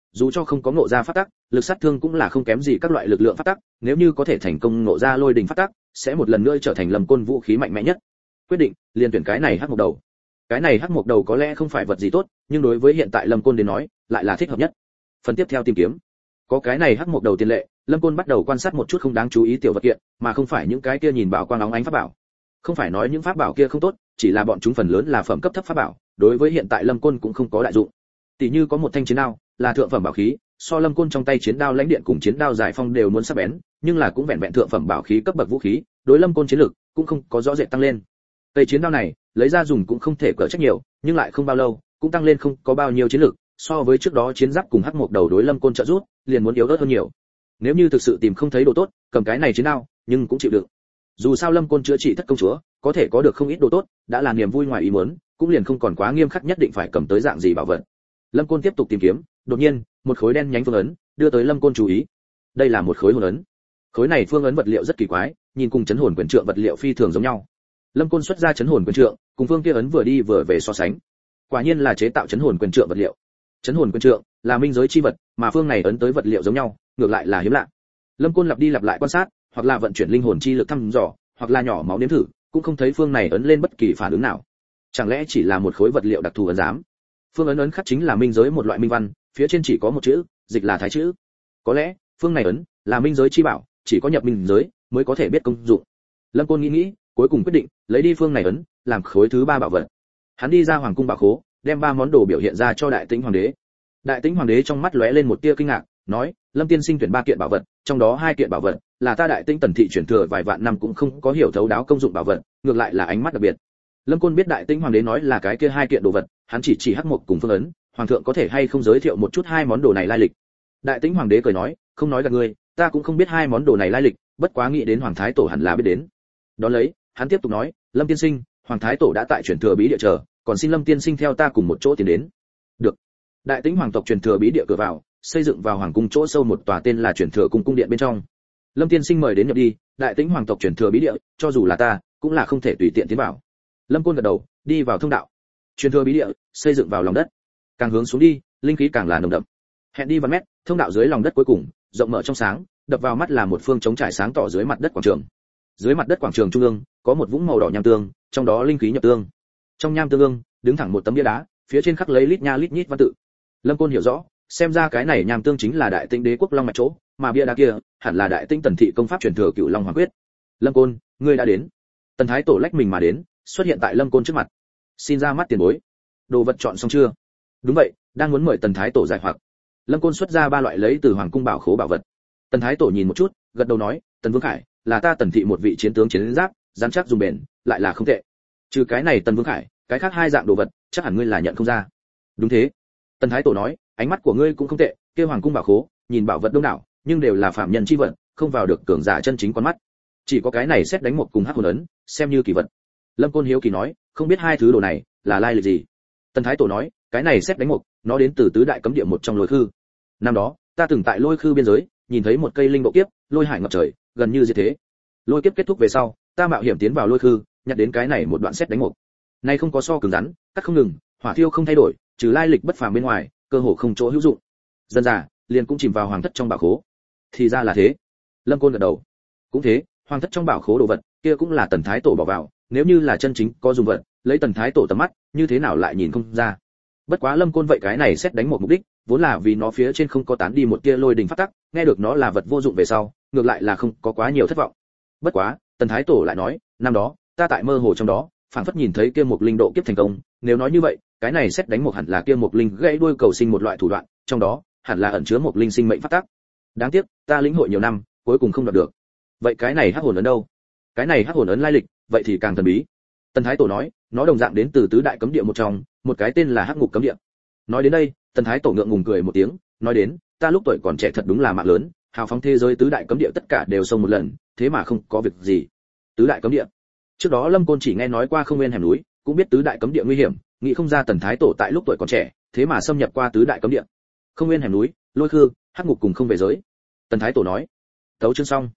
dù cho không có ngộ ra pháp tắc, lực sát thương cũng là không kém gì các loại lực lượng pháp tắc, nếu như có thể thành công ngộ ra lôi đình pháp tắc, sẽ một lần nữa trở thành Lâm Côn vũ khí mạnh mẽ nhất. Quyết định, liền tuyển cái này hắc mộc đầu. Cái này hắc mộc đầu có lẽ không phải vật gì tốt, nhưng đối với hiện tại Lâm Côn đến nói, lại là thích hợp nhất. Phần tiếp theo tìm kiếm. Có cái này hắc mộc đầu tiền lệ, Lâm Côn bắt đầu quan sát một chút không đáng chú ý tiểu vật kiện, mà không phải những cái kia nhìn bảo quang óng ánh pháp bảo. Không phải nói những pháp bảo kia không tốt, chỉ là bọn chúng phần lớn là phẩm cấp thấp pháp bảo, đối với hiện tại Lâm Côn cũng không có đại dụng. Tỷ như có một thanh chiến đao, là thượng phẩm bảo khí, so Lâm Côn trong tay chiến đao lãnh điện cùng chiến đao giải phong đều muốn sắc bén, nhưng là cũng vẹn vẹn thượng phẩm bảo khí cấp bậc vũ khí, đối Lâm Côn chiến lực cũng không có rõ rệt tăng lên. Cây chiến đao này, lấy ra dùng cũng không thể cỡ trách nhiều, nhưng lại không bao lâu, cũng tăng lên không có bao nhiêu chiến lực, so với trước đó chiến giáp cùng hắc mộc đầu đối Lâm Côn trợ giúp, liền muốn yếu ớt hơn nhiều. Nếu như thực sự tìm không thấy đồ tốt, cầm cái này chiến đao, nhưng cũng chịu đựng. Dù sao Lâm Côn chữa trị thất công chúa, có thể có được không ít đồ tốt, đã là niềm vui ngoài ý muốn, cũng liền không còn quá nghiêm khắc nhất định phải cầm tới dạng gì bảo vật. Lâm Côn tiếp tục tìm kiếm, đột nhiên, một khối đen nhánh phương ấn đưa tới Lâm Côn chú ý. Đây là một khối hồn ấn. Khối này phương ấn vật liệu rất kỳ quái, nhìn cùng chấn hồn quyền trượng vật liệu phi thường giống nhau. Lâm Côn xuất ra chấn hồn quyền trượng, cùng phương kia ấn vừa đi vừa về so sánh. Quả nhiên là chế tạo chấn hồn quyền trượng vật liệu. Chấn hồn quyền trượng là minh giới chi vật, mà phương này ấn tới vật liệu giống nhau, ngược lại là hiếm lạ. Lâm Côn lặp đi lặp lại quan sát, hoặc là vận chuyển linh hồn chi lực thăm dò, hoặc là nhỏ máu nếm thử, cũng không thấy phương này ấn lên bất kỳ phản ứng nào. Chẳng lẽ chỉ là một khối vật liệu đặc thù ấn giám? Phương ấn ấn khắc chính là minh giới một loại minh văn, phía trên chỉ có một chữ, dịch là thái chữ. Có lẽ, phương này ấn là minh giới chi bảo, chỉ có nhập minh giới mới có thể biết công dụng. Lâm Côn nghĩ nghĩ, cuối cùng quyết định lấy đi phương này ấn, làm khối thứ ba bảo vật. Hắn đi ra hoàng cung bảo khố, đem ba món đồ biểu hiện ra cho Đại Tĩnh Hoàng đế. Đại Tĩnh Hoàng đế trong mắt lóe lên một tia kinh ngạc, nói: Lâm tiên sinh tuyển ba kiện bảo vật, trong đó hai kiện bảo vật là ta Đại Tĩnh Tần thị chuyển thừa vài vạn năm cũng không có hiểu thấu đáo công dụng bảo vật, ngược lại là ánh mắt đặc biệt. Lâm Côn biết Đại Tĩnh Hoàng đế nói là cái kia hai kiện đồ vật, hắn chỉ chỉ hắc mộc cùng phương ấn, hoàng thượng có thể hay không giới thiệu một chút hai món đồ này lai lịch. Đại Tĩnh Hoàng đế cười nói: không nói gạt ngươi, ta cũng không biết hai món đồ này lai lịch, bất quá nghĩ đến hoàng thái tổ hẳn là biết đến. Đó lấy, hắn tiếp tục nói: Lâm tiên sinh, hoàng thái tổ đã tại chuyển thừa bí địa chờ, còn xin Lâm tiên sinh theo ta cùng một chỗ tiến đến. Được. Đại Tĩnh hoàng tộc chuyển thừa bí địa cửa vào, xây dựng vào hoàng cung chỗ sâu một tòa tên là chuyển thừa cung cung điện bên trong. Lâm tiên sinh mời đến nhập đi, Đại Tĩnh hoàng tộc chuyển thừa bí địa, cho dù là ta, cũng là không thể tùy tiện tiến vào. Lâm Côn gật đầu, đi vào thông đạo. Chuyển thừa bí địa, xây dựng vào lòng đất. Càng hướng xuống đi, linh khí càng là nồng đậm. Hẹn đi vài mét, thông đạo dưới lòng đất cuối cùng, rộng mở trong sáng, đập vào mắt là một phương trống trải sáng tỏ dưới mặt đất quảng trường. Dưới mặt đất quảng trường trung ương, có một vũng màu đỏ nham tương, trong đó linh khí nhập tương. Trong nham tương ương, đứng thẳng một tấm bia đá, phía trên khắc lấy lít nha lít nhít văn tự. Lâm Côn hiểu rõ, xem ra cái này nham tương chính là Đại Tĩnh đế quốc long mạch chỗ, mà bia đá kia hẳn là Đại Tĩnh Tần thị công pháp truyền thừa Cửu Long Hoàng quyết. Lâm Côn, ngươi đã đến. Tần thái tổ lách mình mà đến, xuất hiện tại Lâm Côn trước mặt. Xin ra mắt tiền bối. Đồ vật chọn xong chưa? Đúng vậy, đang muốn mời Tần thái tổ giải hoặc. Lâm Côn xuất ra ba loại lấy từ hoàng cung bảo khố bảo vật. Tần thái tổ nhìn một chút, gật đầu nói: Tần Vương Khải là ta Tần thị một vị chiến tướng chiến giáp, dám chắc dùng bền, lại là không tệ. Trừ cái này Tần Vương Khải, cái khác hai dạng đồ vật, chắc hẳn ngươi là nhận không ra. Đúng thế. Tần thái tổ nói: ánh mắt của ngươi cũng không tệ, kia hoàng cung bảo khố, nhìn bảo vật đông đảo, nhưng đều là phạm nhân chi vật, không vào được cường giả chân chính con mắt. Chỉ có cái này xét đánh một cùng hắc hồn ấn, xem như kỳ vật. Lâm Côn hiếu kỳ nói: không biết hai thứ đồ này là lai lịch gì? Tần thái tổ nói: cái này xét đánh một, nó đến từ tứ đại cấm địa một trong lôi khư. Năm đó, ta từng tại lôi khư biên giới, nhìn thấy một cây linh bộ kiếp, lôi hải ngập trời, gần như diệt thế. Lôi kiếp kết thúc về sau, ta mạo hiểm tiến vào lôi khư, nhặt đến cái này một đoạn xét đánh một. Nay không có so cứng rắn, cắt không ngừng, hỏa thiêu không thay đổi, trừ lai lịch bất phàm bên ngoài, cơ hồ không chỗ hữu dụng. Dân già, liền cũng chìm vào hoàng thất trong bảo khố. Thì ra là thế. Lâm Côn gật đầu. Cũng thế, hoàng thất trong bảo khố đồ vật, kia cũng là Tần thái tổ bỏ vào, nếu như là chân chính có dùng vật, lấy Tần thái tổ tầm mắt, như thế nào lại nhìn không ra. Bất quá Lâm Côn vậy cái này xét đánh một mục đích, vốn là vì nó phía trên không có tán đi một tia lôi đình phát tắc, nghe được nó là vật vô dụng về sau, ngược lại là không có quá nhiều thất vọng. Bất quá, Tần thái tổ lại nói, năm đó, ta tại mơ hồ trong đó, phảng phất nhìn thấy kia một linh độ kiếp thành công, nếu nói như vậy, cái này xét đánh một hẳn là kia một linh gãy đuôi cầu sinh một loại thủ đoạn, trong đó hẳn là ẩn chứa một linh sinh mệnh phát tắc. Đáng tiếc, ta lĩnh hội nhiều năm, cuối cùng không đoạt được. Vậy cái này hắc hồn ấn đâu? Cái này hắc hồn ấn lai lịch, vậy thì càng thần bí. Tần thái tổ nói, nó đồng dạng đến từ tứ đại cấm địa một trong, một cái tên là hắc ngục cấm địa. Nói đến đây, Tần thái tổ ngượng ngùng cười một tiếng, nói đến, ta lúc tuổi còn trẻ thật đúng là mạng lớn, hào phóng thế giới tứ đại cấm địa tất cả đều xông một lần, thế mà không có việc gì. Tứ đại cấm địa. Trước đó Lâm Côn chỉ nghe nói qua không nguyên hẻm núi, cũng biết tứ đại cấm địa nguy hiểm, nghĩ không ra Tần thái tổ tại lúc tuổi còn trẻ, thế mà xâm nhập qua tứ đại cấm địa. Không nguyên hẻm núi, lôi khư, hắc ngục cùng không về giới. Tần thái tổ nói, tấu chương xong.